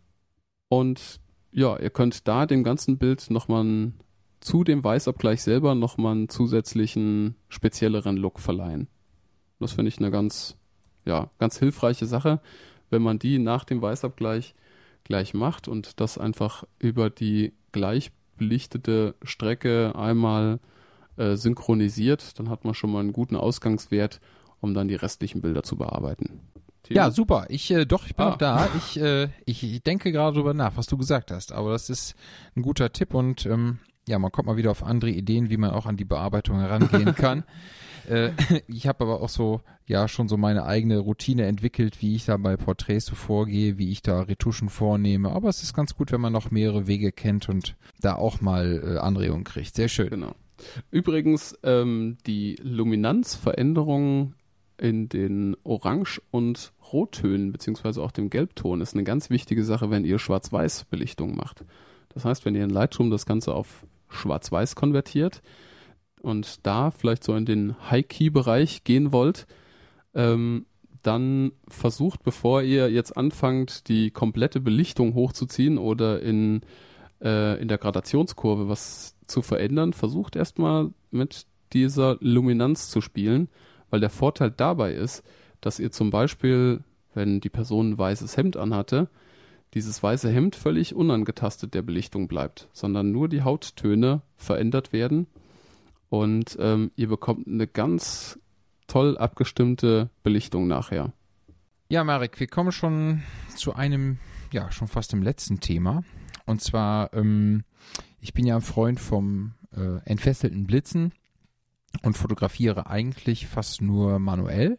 Und ja, ihr könnt da dem ganzen Bild nochmal ein zu dem Weißabgleich selber nochmal einen zusätzlichen, spezielleren Look verleihen. Das finde ich eine ganz, ja, ganz hilfreiche Sache, wenn man die nach dem Weißabgleich gleich macht und das einfach über die gleich belichtete Strecke einmal äh, synchronisiert, dann hat man schon mal einen guten Ausgangswert, um dann die restlichen Bilder zu bearbeiten. Timo? Ja, super. Ich, äh, doch, ich bin ah. noch da. Ich, äh, ich, ich denke gerade drüber nach, was du gesagt hast, aber das ist ein guter Tipp und ähm, ja, man kommt mal wieder auf andere Ideen, wie man auch an die Bearbeitung herangehen kann. äh, ich habe aber auch so, ja, schon so meine eigene Routine entwickelt, wie ich da bei Porträts so vorgehe, wie ich da Retuschen vornehme. Aber es ist ganz gut, wenn man noch mehrere Wege kennt und da auch mal äh, Anregungen kriegt. Sehr schön. Genau. Übrigens, ähm, die Luminanzveränderung in den Orange- und Rottönen, beziehungsweise auch dem Gelbton, ist eine ganz wichtige Sache, wenn ihr Schwarz-Weiß-Belichtung macht. Das heißt, wenn ihr in Lightroom das Ganze auf Schwarz-Weiß konvertiert und da vielleicht so in den High-Key-Bereich gehen wollt, ähm, dann versucht, bevor ihr jetzt anfangt, die komplette Belichtung hochzuziehen oder in, äh, in der Gradationskurve was zu verändern, versucht erstmal mit dieser Luminanz zu spielen, weil der Vorteil dabei ist, dass ihr zum Beispiel, wenn die Person ein weißes Hemd anhatte, dieses weiße Hemd völlig unangetastet der Belichtung bleibt, sondern nur die Hauttöne verändert werden und ähm, ihr bekommt eine ganz toll abgestimmte Belichtung nachher. Ja, Marek, wir kommen schon zu einem, ja, schon fast dem letzten Thema. Und zwar, ähm, ich bin ja ein Freund vom äh, entfesselten Blitzen und fotografiere eigentlich fast nur manuell.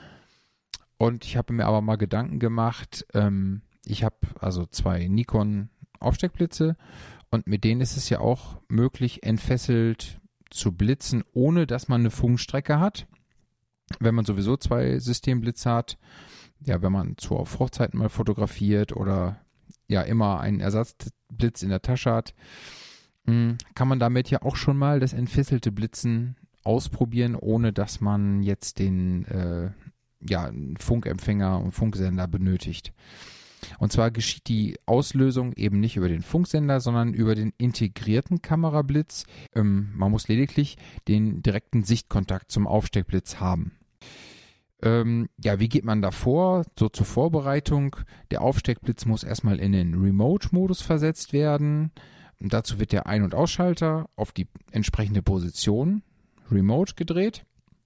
Und ich habe mir aber mal Gedanken gemacht, ähm, ich habe also zwei Nikon Aufsteckblitze und mit denen ist es ja auch möglich, entfesselt zu blitzen, ohne dass man eine Funkstrecke hat. Wenn man sowieso zwei Systemblitze hat, ja, wenn man zu auf Hochzeiten mal fotografiert oder ja immer einen Ersatzblitz in der Tasche hat, kann man damit ja auch schon mal das entfesselte Blitzen ausprobieren, ohne dass man jetzt den äh, ja, Funkempfänger und Funksender benötigt. Und zwar geschieht die Auslösung eben nicht über den Funksender, sondern über den integrierten Kamerablitz. Ähm, man muss lediglich den direkten Sichtkontakt zum Aufsteckblitz haben. Ähm, ja, wie geht man da vor? So zur Vorbereitung. Der Aufsteckblitz muss erstmal in den Remote-Modus versetzt werden. Und dazu wird der Ein- und Ausschalter auf die entsprechende Position remote gedreht.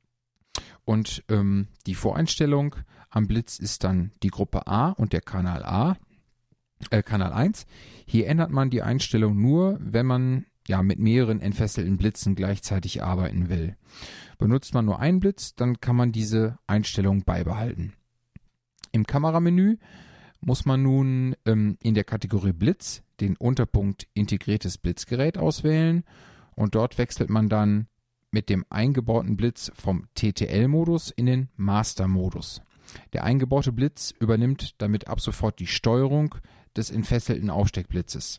Und ähm, die Voreinstellung am Blitz ist dann die Gruppe A und der Kanal A, äh, Kanal eins. Hier ändert man die Einstellung nur, wenn man ja mit mehreren entfesselten Blitzen gleichzeitig arbeiten will. Benutzt man nur einen Blitz, dann kann man diese Einstellung beibehalten. Im Kameramenü muss man nun ähm, in der Kategorie Blitz den Unterpunkt integriertes Blitzgerät auswählen und dort wechselt man dann mit dem eingebauten Blitz vom T T L-Modus in den Master-Modus. Der eingebaute Blitz übernimmt damit ab sofort die Steuerung des entfesselten Aufsteckblitzes.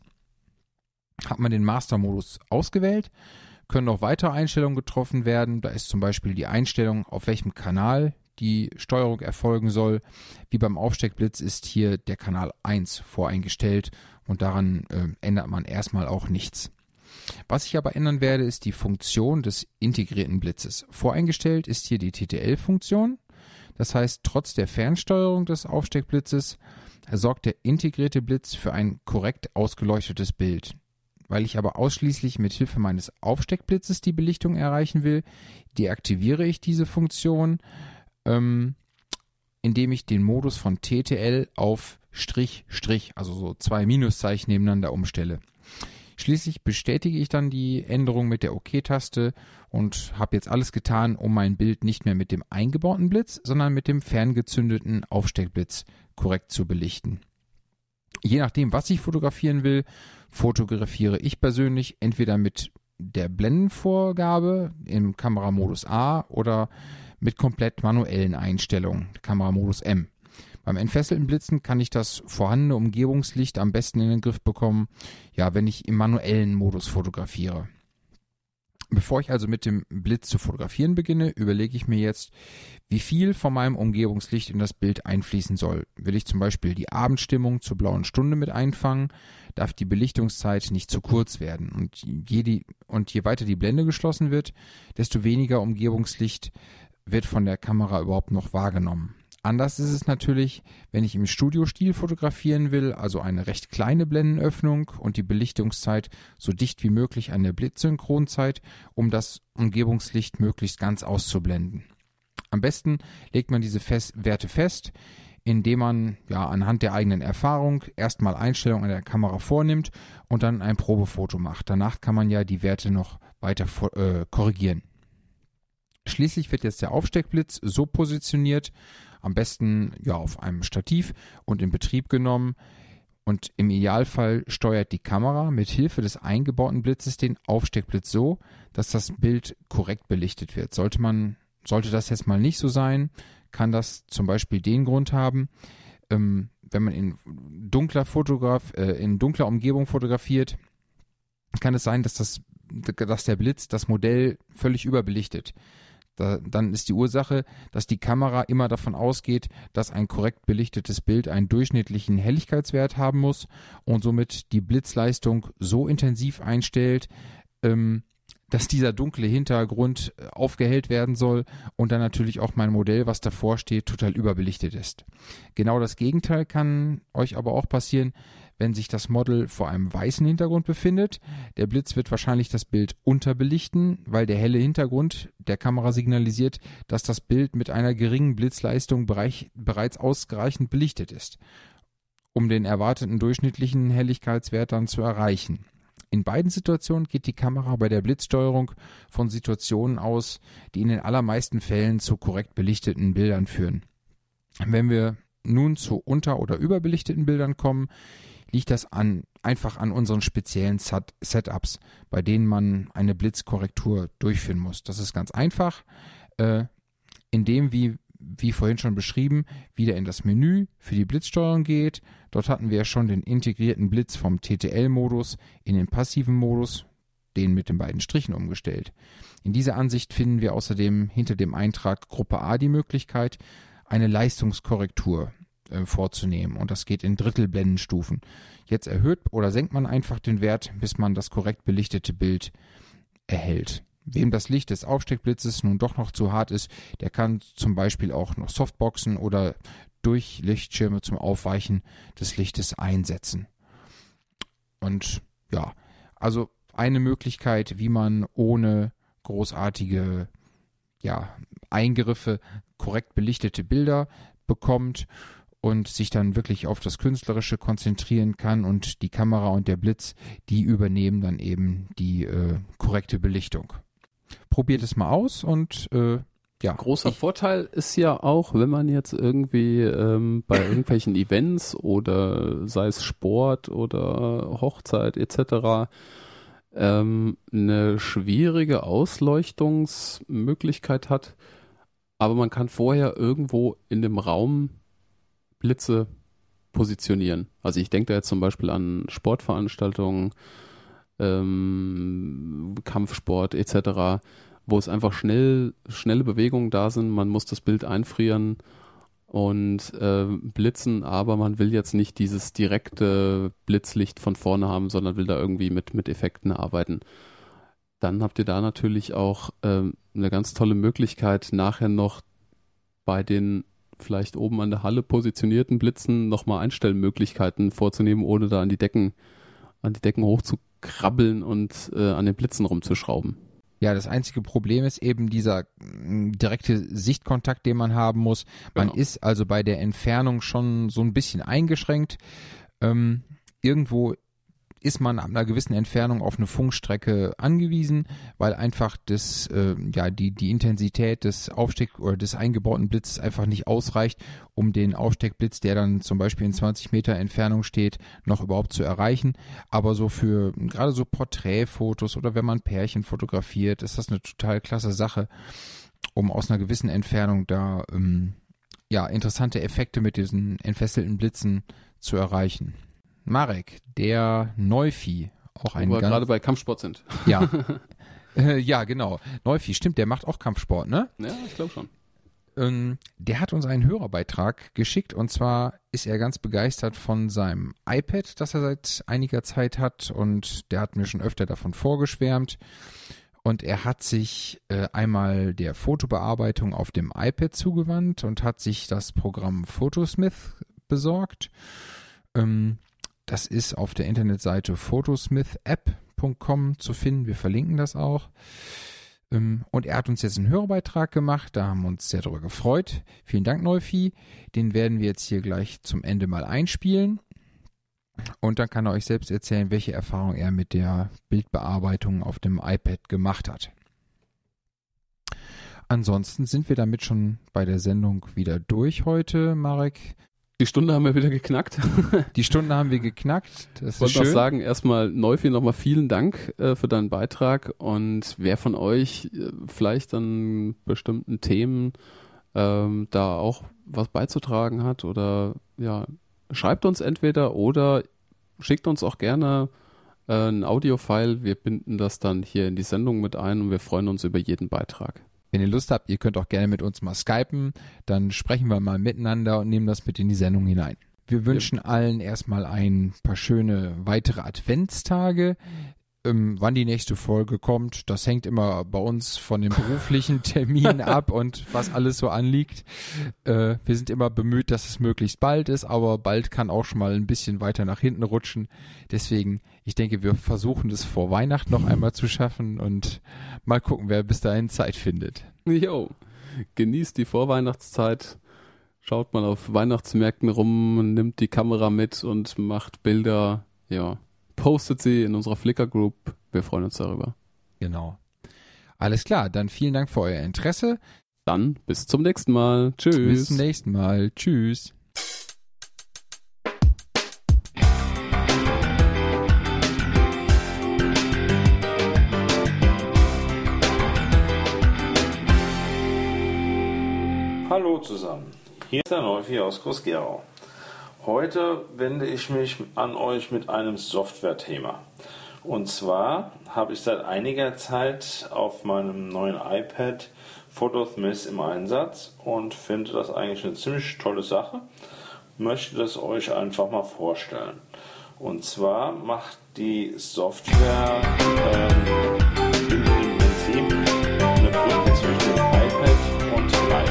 Hat man den Master-Modus ausgewählt, können noch weitere Einstellungen getroffen werden. Da ist zum Beispiel die Einstellung, auf welchem Kanal die Steuerung erfolgen soll. Wie beim Aufsteckblitz ist hier der Kanal eins voreingestellt und daran äh, ändert man erstmal auch nichts. Was ich aber ändern werde, ist die Funktion des integrierten Blitzes. Voreingestellt ist hier die T T L-Funktion. Das heißt, trotz der Fernsteuerung des Aufsteckblitzes sorgt der integrierte Blitz für ein korrekt ausgeleuchtetes Bild. Weil ich aber ausschließlich mit Hilfe meines Aufsteckblitzes die Belichtung erreichen will, deaktiviere ich diese Funktion, ähm, indem ich den Modus von T T L auf Strich, Strich, also so zwei Minuszeichen nebeneinander umstelle. Schließlich bestätige ich dann die Änderung mit der OK-Taste und habe jetzt alles getan, um mein Bild nicht mehr mit dem eingebauten Blitz, sondern mit dem ferngezündeten Aufsteckblitz korrekt zu belichten. Je nachdem, was ich fotografieren will, fotografiere ich persönlich entweder mit der Blendenvorgabe im Kameramodus A oder mit komplett manuellen Einstellungen, Kameramodus M. Beim entfesselten Blitzen kann ich das vorhandene Umgebungslicht am besten in den Griff bekommen, ja, wenn ich im manuellen Modus fotografiere. Bevor ich also mit dem Blitz zu fotografieren beginne, überlege ich mir jetzt, wie viel von meinem Umgebungslicht in das Bild einfließen soll. Will ich zum Beispiel die Abendstimmung zur blauen Stunde mit einfangen, darf die Belichtungszeit nicht zu kurz werden. Und je, die, und je weiter die Blende geschlossen wird, desto weniger Umgebungslicht wird von der Kamera überhaupt noch wahrgenommen. Anders ist es natürlich, wenn ich im Studiostil fotografieren will, also eine recht kleine Blendenöffnung und die Belichtungszeit so dicht wie möglich an der Blitzsynchronzeit, um das Umgebungslicht möglichst ganz auszublenden. Am besten legt man diese Fest- Werte fest, indem man ja anhand der eigenen Erfahrung erstmal Einstellungen an der Kamera vornimmt und dann ein Probefoto macht. Danach kann man ja die Werte noch weiter äh, korrigieren. Schließlich wird jetzt der Aufsteckblitz so positioniert, am besten ja auf einem Stativ und in Betrieb genommen und im Idealfall steuert die Kamera mit Hilfe des eingebauten Blitzes den Aufsteckblitz so, dass das Bild korrekt belichtet wird. Sollte man, sollte das jetzt mal nicht so sein, kann das zum Beispiel den Grund haben, ähm, wenn man in dunkler Fotograf, äh, in dunkler Umgebung fotografiert, kann es sein, dass das, dass der Blitz das Modell völlig überbelichtet. Da, dann ist die Ursache, dass die Kamera immer davon ausgeht, dass ein korrekt belichtetes Bild einen durchschnittlichen Helligkeitswert haben muss und somit die Blitzleistung so intensiv einstellt, ähm, dass dieser dunkle Hintergrund aufgehellt werden soll und dann natürlich auch mein Modell, was davor steht, total überbelichtet ist. Genau das Gegenteil kann euch aber auch passieren, wenn sich das Model vor einem weißen Hintergrund befindet. Der Blitz wird wahrscheinlich das Bild unterbelichten, weil der helle Hintergrund der Kamera signalisiert, dass das Bild mit einer geringen Blitzleistung bereits ausreichend belichtet ist, um den erwarteten durchschnittlichen Helligkeitswert dann zu erreichen. In beiden Situationen geht die Kamera bei der Blitzsteuerung von Situationen aus, die in den allermeisten Fällen zu korrekt belichteten Bildern führen. Wenn wir nun zu unter- oder überbelichteten Bildern kommen, liegt das an, einfach an unseren speziellen Set- Setups, bei denen man eine Blitzkorrektur durchführen muss. Das ist ganz einfach, äh, indem wie wie vorhin schon beschrieben, wieder in das Menü für die Blitzsteuerung geht. Dort hatten wir ja schon den integrierten Blitz vom T T L-Modus in den passiven Modus, den mit den beiden Strichen umgestellt. In dieser Ansicht finden wir außerdem hinter dem Eintrag Gruppe A die Möglichkeit, eine Leistungskorrektur äh, vorzunehmen. Und das geht in Drittelblendenstufen. Jetzt erhöht oder senkt man einfach den Wert, bis man das korrekt belichtete Bild erhält. Wem das Licht des Aufsteckblitzes nun doch noch zu hart ist, der kann zum Beispiel auch noch Softboxen oder Durchlichtschirme zum Aufweichen des Lichtes einsetzen. Und ja, also eine Möglichkeit, wie man ohne großartige ja, Eingriffe korrekt belichtete Bilder bekommt und sich dann wirklich auf das Künstlerische konzentrieren kann, und die Kamera und der Blitz, die übernehmen dann eben die äh, korrekte Belichtung. Probiert es mal aus und äh, ja. Großer ich, Vorteil ist ja auch, wenn man jetzt irgendwie ähm, bei irgendwelchen Events oder sei es Sport oder Hochzeit et cetera ähm, eine schwierige Ausleuchtungsmöglichkeit hat, aber man kann vorher irgendwo in dem Raum Blitze positionieren. Also ich denke da jetzt zum Beispiel an Sportveranstaltungen, ähm, Kampfsport et cetera, wo es einfach schnell, schnelle Bewegungen da sind. Man muss das Bild einfrieren und äh, blitzen, aber man will jetzt nicht dieses direkte Blitzlicht von vorne haben, sondern will da irgendwie mit, mit Effekten arbeiten. Dann habt ihr da natürlich auch ähm, eine ganz tolle Möglichkeit, nachher noch bei den vielleicht oben an der Halle positionierten Blitzen nochmal Einstellmöglichkeiten vorzunehmen, ohne da an die Decken, an die Decken hochzukrabbeln und äh, an den Blitzen rumzuschrauben. Ja, das einzige Problem ist eben dieser direkte Sichtkontakt, den man haben muss. Man Genau. ist also bei der Entfernung schon so ein bisschen eingeschränkt. Ähm, irgendwo ist man ab einer gewissen Entfernung auf eine Funkstrecke angewiesen, weil einfach das, äh, ja, die, die Intensität des Aufsteck- oder des eingebauten Blitzes einfach nicht ausreicht, um den Aufsteckblitz, der dann zum Beispiel in zwanzig Meter Entfernung steht, noch überhaupt zu erreichen. Aber so für gerade so Porträtfotos oder wenn man Pärchen fotografiert, ist das eine total klasse Sache, um aus einer gewissen Entfernung da ähm, ja, interessante Effekte mit diesen entfesselten Blitzen zu erreichen. Marek, der Neufi, auch ein Wo wir ganz, gerade bei Kampfsport sind. ja, äh, ja genau, Neufi, stimmt, der macht auch Kampfsport, ne? Ja, ich glaube schon. Ähm, der hat uns einen Hörerbeitrag geschickt, und zwar ist er ganz begeistert von seinem iPad, das er seit einiger Zeit hat, und der hat mir schon öfter davon vorgeschwärmt. Und er hat sich äh, einmal der Fotobearbeitung auf dem iPad zugewandt und hat sich das Programm Photosmith besorgt. Ähm, Das ist auf der Internetseite photosmith app punkt com zu finden. Wir verlinken das auch. Und er hat uns jetzt einen Hörerbeitrag gemacht. Da haben wir uns sehr darüber gefreut. Vielen Dank, Neufi. Den werden wir jetzt hier gleich zum Ende mal einspielen. Und dann kann er euch selbst erzählen, welche Erfahrung er mit der Bildbearbeitung auf dem iPad gemacht hat. Ansonsten sind wir damit schon bei der Sendung wieder durch heute, Marek. Die Stunde haben wir wieder geknackt. Die Stunde haben wir geknackt. Das Ich wollte ist noch schön. sagen, erstmal Neufi, nochmal vielen Dank äh, für deinen Beitrag, und wer von euch äh, vielleicht an bestimmten Themen ähm, da auch was beizutragen hat, oder ja, schreibt uns entweder oder schickt uns auch gerne äh, ein Audiofile. Wir binden das dann hier in die Sendung mit ein und wir freuen uns über jeden Beitrag. Wenn ihr Lust habt, ihr könnt auch gerne mit uns mal skypen, dann sprechen wir mal miteinander und nehmen das mit in die Sendung hinein. Wir wünschen ja. allen erstmal ein paar schöne weitere Adventstage. Ähm, wann die nächste Folge kommt, das hängt immer bei uns von den beruflichen Terminen ab und was alles so anliegt. Äh, wir sind immer bemüht, dass es möglichst bald ist, aber bald kann auch schon mal ein bisschen weiter nach hinten rutschen. Deswegen, ich denke, wir versuchen das vor Weihnachten noch einmal zu schaffen und mal gucken, wer bis dahin Zeit findet. Jo, genießt die Vorweihnachtszeit, schaut mal auf Weihnachtsmärkten rum, nimmt die Kamera mit und macht Bilder, ja. Postet sie in unserer Flickr-Group. Wir freuen uns darüber. Genau. Alles klar, dann vielen Dank für euer Interesse. Dann bis zum nächsten Mal. Tschüss. Bis zum nächsten Mal. Tschüss. Hallo. Hallo zusammen, hier ist der Neufi aus Groß-Gerau. Heute wende ich mich an euch mit einem Software-Thema. Und zwar habe ich seit einiger Zeit auf meinem neuen iPad Photosmith im Einsatz und finde das eigentlich eine ziemlich tolle Sache. Möchte das euch einfach mal vorstellen. Und zwar macht die Software ähm, im Prinzip eine Brücke zwischen dem iPad und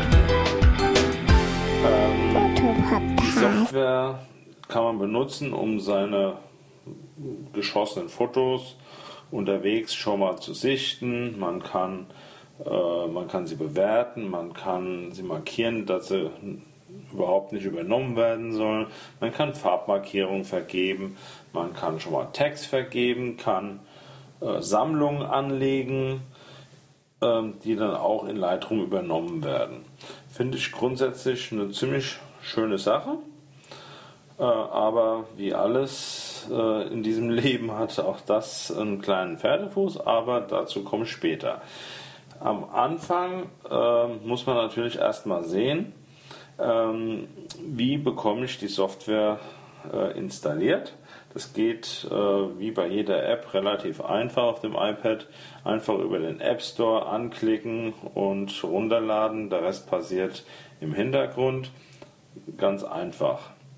Lightroom. Ähm, die Software kann man benutzen, um seine geschossenen Fotos unterwegs schon mal zu sichten. Man kann, äh, man kann sie bewerten, man kann sie markieren, dass sie überhaupt nicht übernommen werden sollen. Man kann Farbmarkierungen vergeben, man kann schon mal Text vergeben, kann äh, Sammlungen anlegen, äh, die dann auch in Lightroom übernommen werden. Finde ich grundsätzlich eine ziemlich schöne Sache, äh, aber wie alles äh, in diesem Leben hat auch das einen kleinen Pferdefuß, aber dazu komme ich später. Am Anfang äh, muss man natürlich erstmal sehen, Ähm, wie bekomme ich die Software äh, installiert. Das geht äh, wie bei jeder App relativ einfach auf dem iPad. Einfach über den App Store anklicken und runterladen. Der Rest passiert im Hintergrund. Ganz einfach.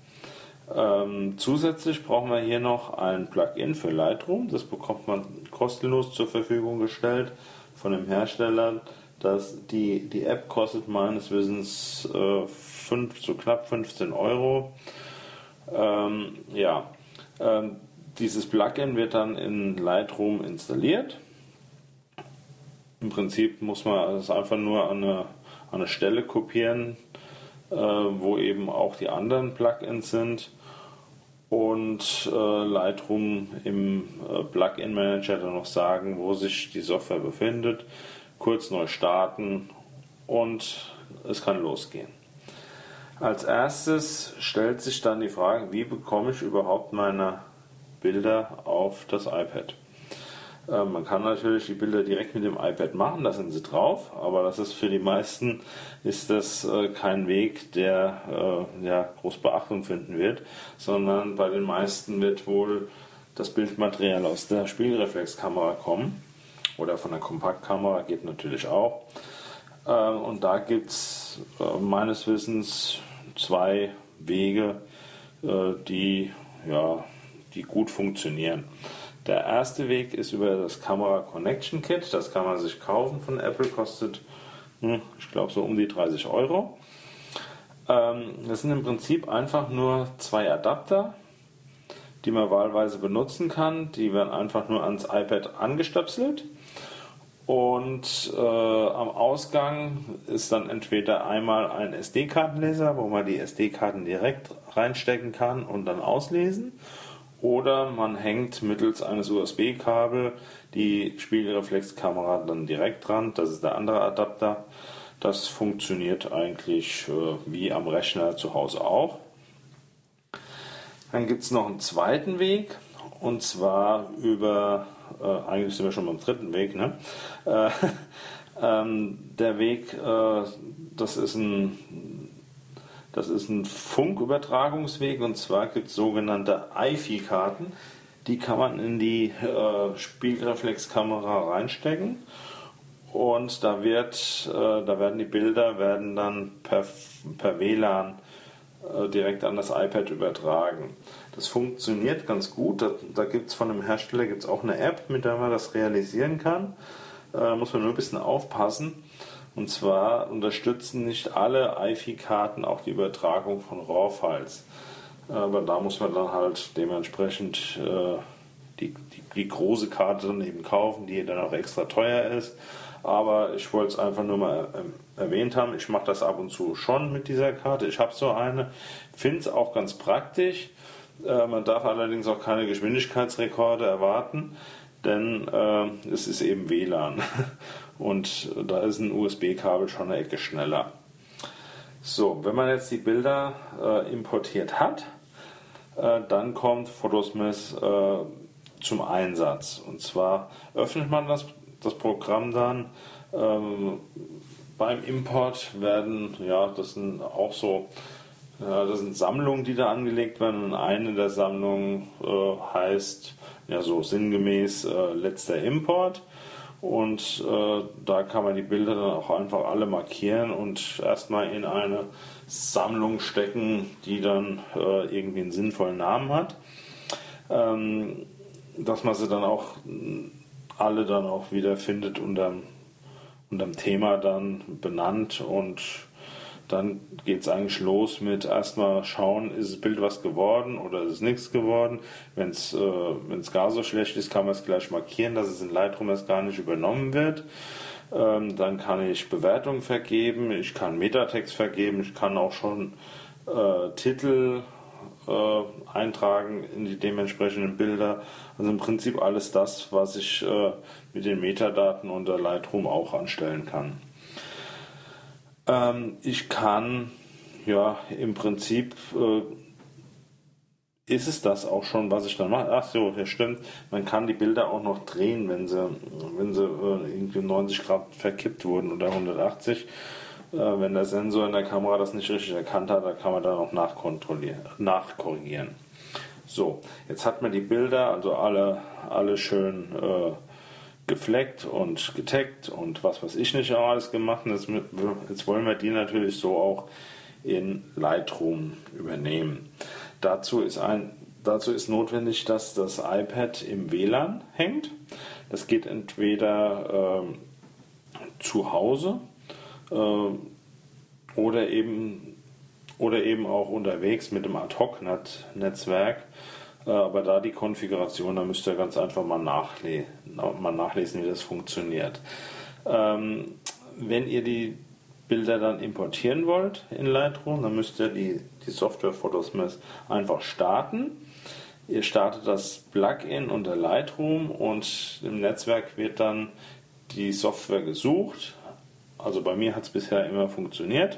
Ähm, zusätzlich brauchen wir hier noch ein Plugin für Lightroom. Das bekommt man kostenlos zur Verfügung gestellt von dem Hersteller. Das, die, die App kostet meines Wissens äh, fünf, so knapp fünfzehn Euro. Ähm, ja, ähm, dieses Plugin wird dann in Lightroom installiert. Im Prinzip muss man es einfach nur an eine, an eine Stelle kopieren, äh, wo eben auch die anderen Plugins sind. Und äh, Lightroom im äh, Plugin Manager dann noch sagen, wo sich die Software befindet. Kurz neu starten und es kann losgehen. Als erstes stellt sich dann die Frage, wie bekomme ich überhaupt meine Bilder auf das iPad? Äh, man kann natürlich die Bilder direkt mit dem iPad machen, da sind sie drauf, aber das ist für die meisten ist das äh, kein Weg, der äh, ja, groß Beachtung finden wird, sondern bei den meisten wird wohl das Bildmaterial aus der Spiegelreflexkamera kommen. Oder von der Kompaktkamera, geht natürlich auch. Äh, und da gibt es äh, meines Wissens zwei Wege, äh, die, ja, die gut funktionieren. Der erste Weg ist über das Camera Connection Kit. Das kann man sich kaufen von Apple, kostet, hm, ich glaube, so um die dreißig Euro. Ähm, das sind im Prinzip einfach nur zwei Adapter, die man wahlweise benutzen kann. Die werden einfach nur ans iPad angestöpselt. Und äh, am Ausgang ist dann entweder einmal ein S D-Kartenleser, wo man die S D-Karten direkt reinstecken kann und dann auslesen, oder man hängt mittels eines U S B-Kabel die Spiegelreflexkamera dann direkt dran. Das ist der andere Adapter. Das funktioniert eigentlich äh, wie am Rechner zu Hause auch. Dann gibt es noch einen zweiten Weg, und zwar über Äh, eigentlich sind wir schon beim dritten Weg, ne? Äh, ähm, der Weg, äh, das ist ein das ist ein Funkübertragungsweg, und zwar gibt es sogenannte I F I-Karten, die kann man in die äh, Spiegelreflexkamera reinstecken, und da wird äh, da werden die Bilder werden dann per, per W L A N äh, direkt an das iPad übertragen. Das funktioniert ganz gut. Da, da gibt es von dem Hersteller gibt's auch eine App, mit der man das realisieren kann. Äh, muss man nur ein bisschen aufpassen. Und zwar unterstützen nicht alle I F I-Karten auch die Übertragung von RAW-Files. Aber da muss man dann halt dementsprechend äh, die, die, die große Karte dann eben kaufen, die dann auch extra teuer ist. Aber ich wollte es einfach nur mal äh, erwähnt haben. Ich mache das ab und zu schon mit dieser Karte. Ich habe so eine, finde es auch ganz praktisch. Äh, man darf allerdings auch keine Geschwindigkeitsrekorde erwarten, denn äh, es ist eben W L A N und da ist ein U S B-Kabel schon eine Ecke schneller. So, wenn man jetzt die Bilder äh, importiert hat, äh, dann kommt Photosmith äh, zum Einsatz. Und zwar öffnet man das, das Programm dann, ähm, beim Import werden, ja, das sind auch so, ja, das sind Sammlungen, die da angelegt werden. Und eine der Sammlungen äh, heißt, ja, so sinngemäß äh, letzter Import. Und äh, da kann man die Bilder dann auch einfach alle markieren und erstmal in eine Sammlung stecken, die dann äh, irgendwie einen sinnvollen Namen hat. Ähm, dass man sie dann auch alle dann auch wieder findet unterm, unterm Thema dann benannt, und dann geht es eigentlich los mit erstmal schauen, ist das Bild was geworden oder ist es nichts geworden. Wenn es äh, wenn's gar so schlecht ist, kann man es gleich markieren, dass es in Lightroom erst gar nicht übernommen wird. Ähm, dann kann ich Bewertungen vergeben, ich kann Metatext vergeben, ich kann auch schon äh, Titel äh, eintragen in die dementsprechenden Bilder. Also im Prinzip alles das, was ich äh, mit den Metadaten unter Lightroom auch anstellen kann. Ähm, ich kann, ja, im Prinzip äh, ist es das auch schon, was ich dann mache. Ach so, ja, stimmt. Man kann die Bilder auch noch drehen, wenn sie, wenn sie äh, irgendwie neunzig Grad verkippt wurden oder hundertachtzig. Äh, wenn der Sensor in der Kamera das nicht richtig erkannt hat, da kann man dann auch nachkontrollieren, nachkorrigieren. So, jetzt hat man die Bilder, also alle, alle schön äh, gefleckt und getaggt und was weiß ich nicht alles gemacht. Jetzt, jetzt wollen wir die natürlich so auch in Lightroom übernehmen. Dazu ist, ein, dazu ist notwendig, dass das iPad im W L A N hängt. Das geht entweder ähm, zu Hause äh, oder eben, oder eben auch unterwegs mit dem Ad-Hoc-Netzwerk. Aber da die Konfiguration, da müsst ihr ganz einfach mal, nachle- mal nachlesen, wie das funktioniert. Ähm, wenn ihr die Bilder dann importieren wollt in Lightroom, dann müsst ihr die, die Software Photosmith einfach starten. Ihr startet das Plugin unter Lightroom und im Netzwerk wird dann die Software gesucht. Also bei mir hat es bisher immer funktioniert.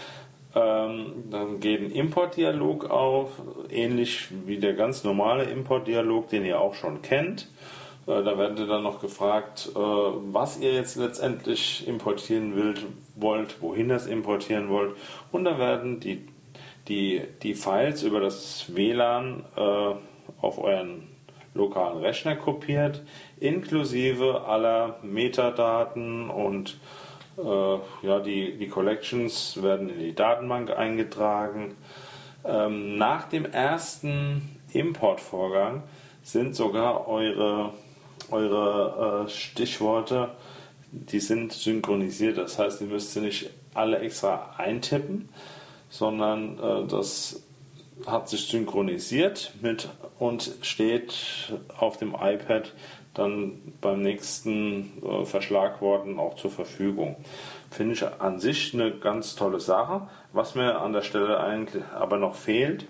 Ähm, dann geht ein Importdialog auf, ähnlich wie der ganz normale Importdialog, den ihr auch schon kennt. Äh, da werdet ihr dann noch gefragt, äh, was ihr jetzt letztendlich importieren wollt, wollt, wohin ihr es importieren wollt. Und dann werden die, die, die Files über das W L A N äh, auf euren lokalen Rechner kopiert, inklusive aller Metadaten und Äh, ja, die, die Collections werden in die Datenbank eingetragen. Ähm, nach dem ersten Importvorgang sind sogar eure, eure äh, Stichworte, die sind synchronisiert. Das heißt, ihr müsst sie nicht alle extra eintippen, sondern äh, das hat sich synchronisiert mit und steht auf dem iPad dann beim nächsten äh, Verschlagworten auch zur Verfügung. Finde ich an sich eine ganz tolle Sache. Was mir an der Stelle eigentlich aber noch fehlt,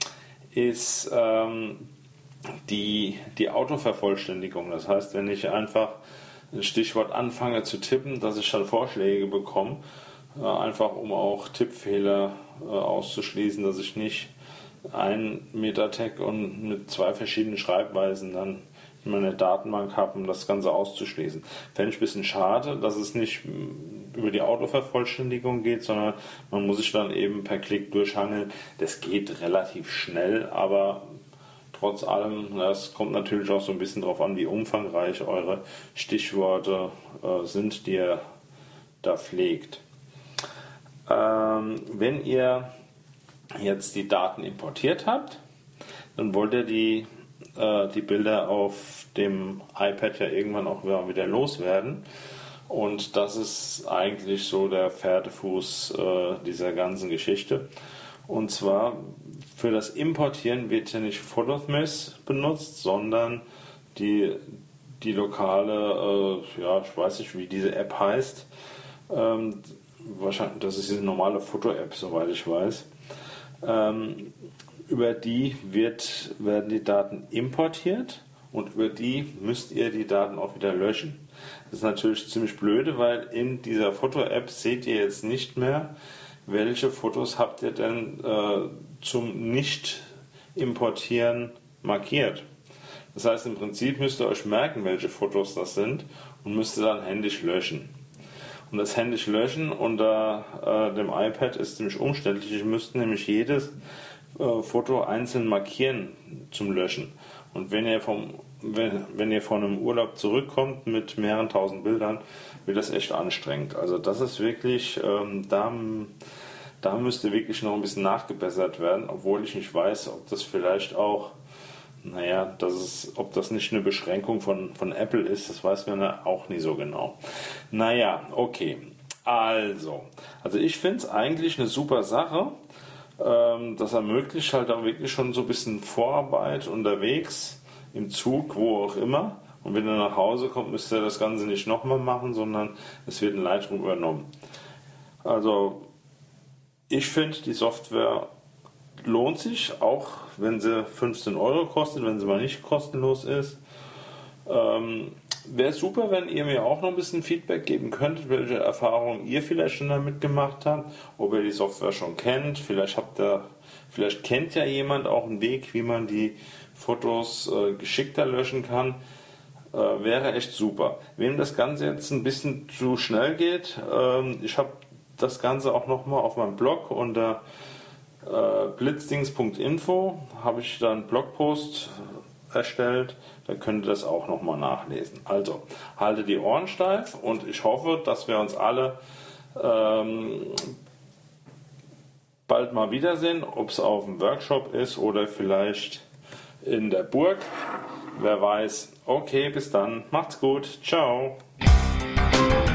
ist ähm, die, die Autovervollständigung. Das heißt, wenn ich einfach ein Stichwort anfange zu tippen, dass ich dann Vorschläge bekomme, äh, einfach um auch Tippfehler äh, auszuschließen, dass ich nicht ein Metatag und mit zwei verschiedenen Schreibweisen dann in meiner Datenbank habe, um das Ganze auszuschließen. Fände ich ein bisschen schade, dass es nicht über die Autovervollständigung geht, sondern man muss sich dann eben per Klick durchhangeln. Das geht relativ schnell, aber trotz allem, es kommt natürlich auch so ein bisschen darauf an, wie umfangreich eure Stichworte äh, sind, die ihr da pflegt. Ähm, wenn ihr jetzt die Daten importiert habt, dann wollt ihr die die Bilder auf dem iPad ja irgendwann auch wieder loswerden. Und das ist eigentlich so der Pferdefuß äh, dieser ganzen Geschichte. Und zwar für das Importieren wird ja nicht Photosmith benutzt, sondern die, die lokale, äh, ja, ich weiß nicht, wie diese App heißt. Ähm, wahrscheinlich, das ist diese normale Foto-App, soweit ich weiß. Ähm, Über die wird, werden die Daten importiert und über die müsst ihr die Daten auch wieder löschen. Das ist natürlich ziemlich blöde, weil in dieser Foto-App seht ihr jetzt nicht mehr, welche Fotos habt ihr denn äh, zum Nicht-Importieren markiert. Das heißt, im Prinzip müsst ihr euch merken, welche Fotos das sind und müsst ihr dann händisch löschen. Und das händisch löschen unter äh, dem iPad ist ziemlich umständlich. Ich müsste nämlich jedes äh, Foto einzeln markieren zum Löschen. Und wenn ihr vom wenn, wenn ihr von einem Urlaub zurückkommt mit mehreren tausend Bildern, wird das echt anstrengend. Also das ist wirklich, ähm, da, da müsste wirklich noch ein bisschen nachgebessert werden, obwohl ich nicht weiß, ob das vielleicht auch, naja, das ist, ob das nicht eine Beschränkung von, von Apple ist, das weiß man ja auch nie so genau. Naja, okay. Also, also ich finde es eigentlich eine super Sache. Ähm, das ermöglicht halt auch wirklich schon so ein bisschen Vorarbeit unterwegs, im Zug, wo auch immer. Und wenn er nach Hause kommt, müsst ihr das Ganze nicht nochmal machen, sondern es wird in Lightroom übernommen. Also ich finde, die Software lohnt sich, auch wenn sie fünfzehn Euro kostet, wenn sie mal nicht kostenlos ist. Ähm, Wäre super, wenn ihr mir auch noch ein bisschen Feedback geben könntet, welche Erfahrungen ihr vielleicht schon damit gemacht habt, ob ihr die Software schon kennt. Vielleicht habt ihr, vielleicht kennt ja jemand auch einen Weg, wie man die Fotos äh, geschickter löschen kann. Äh, wäre echt super. Wem das Ganze jetzt ein bisschen zu schnell geht, ähm, ich habe das Ganze auch nochmal auf meinem Blog unter äh, blitzdings punkt info habe ich da einen Blogpost erstellt, da könnt ihr das auch nochmal nachlesen. Also, haltet die Ohren steif und ich hoffe, dass wir uns alle ähm, bald mal wiedersehen, ob es auf dem Workshop ist oder vielleicht in der Burg. Wer weiß. Okay, bis dann. Macht's gut. Ciao.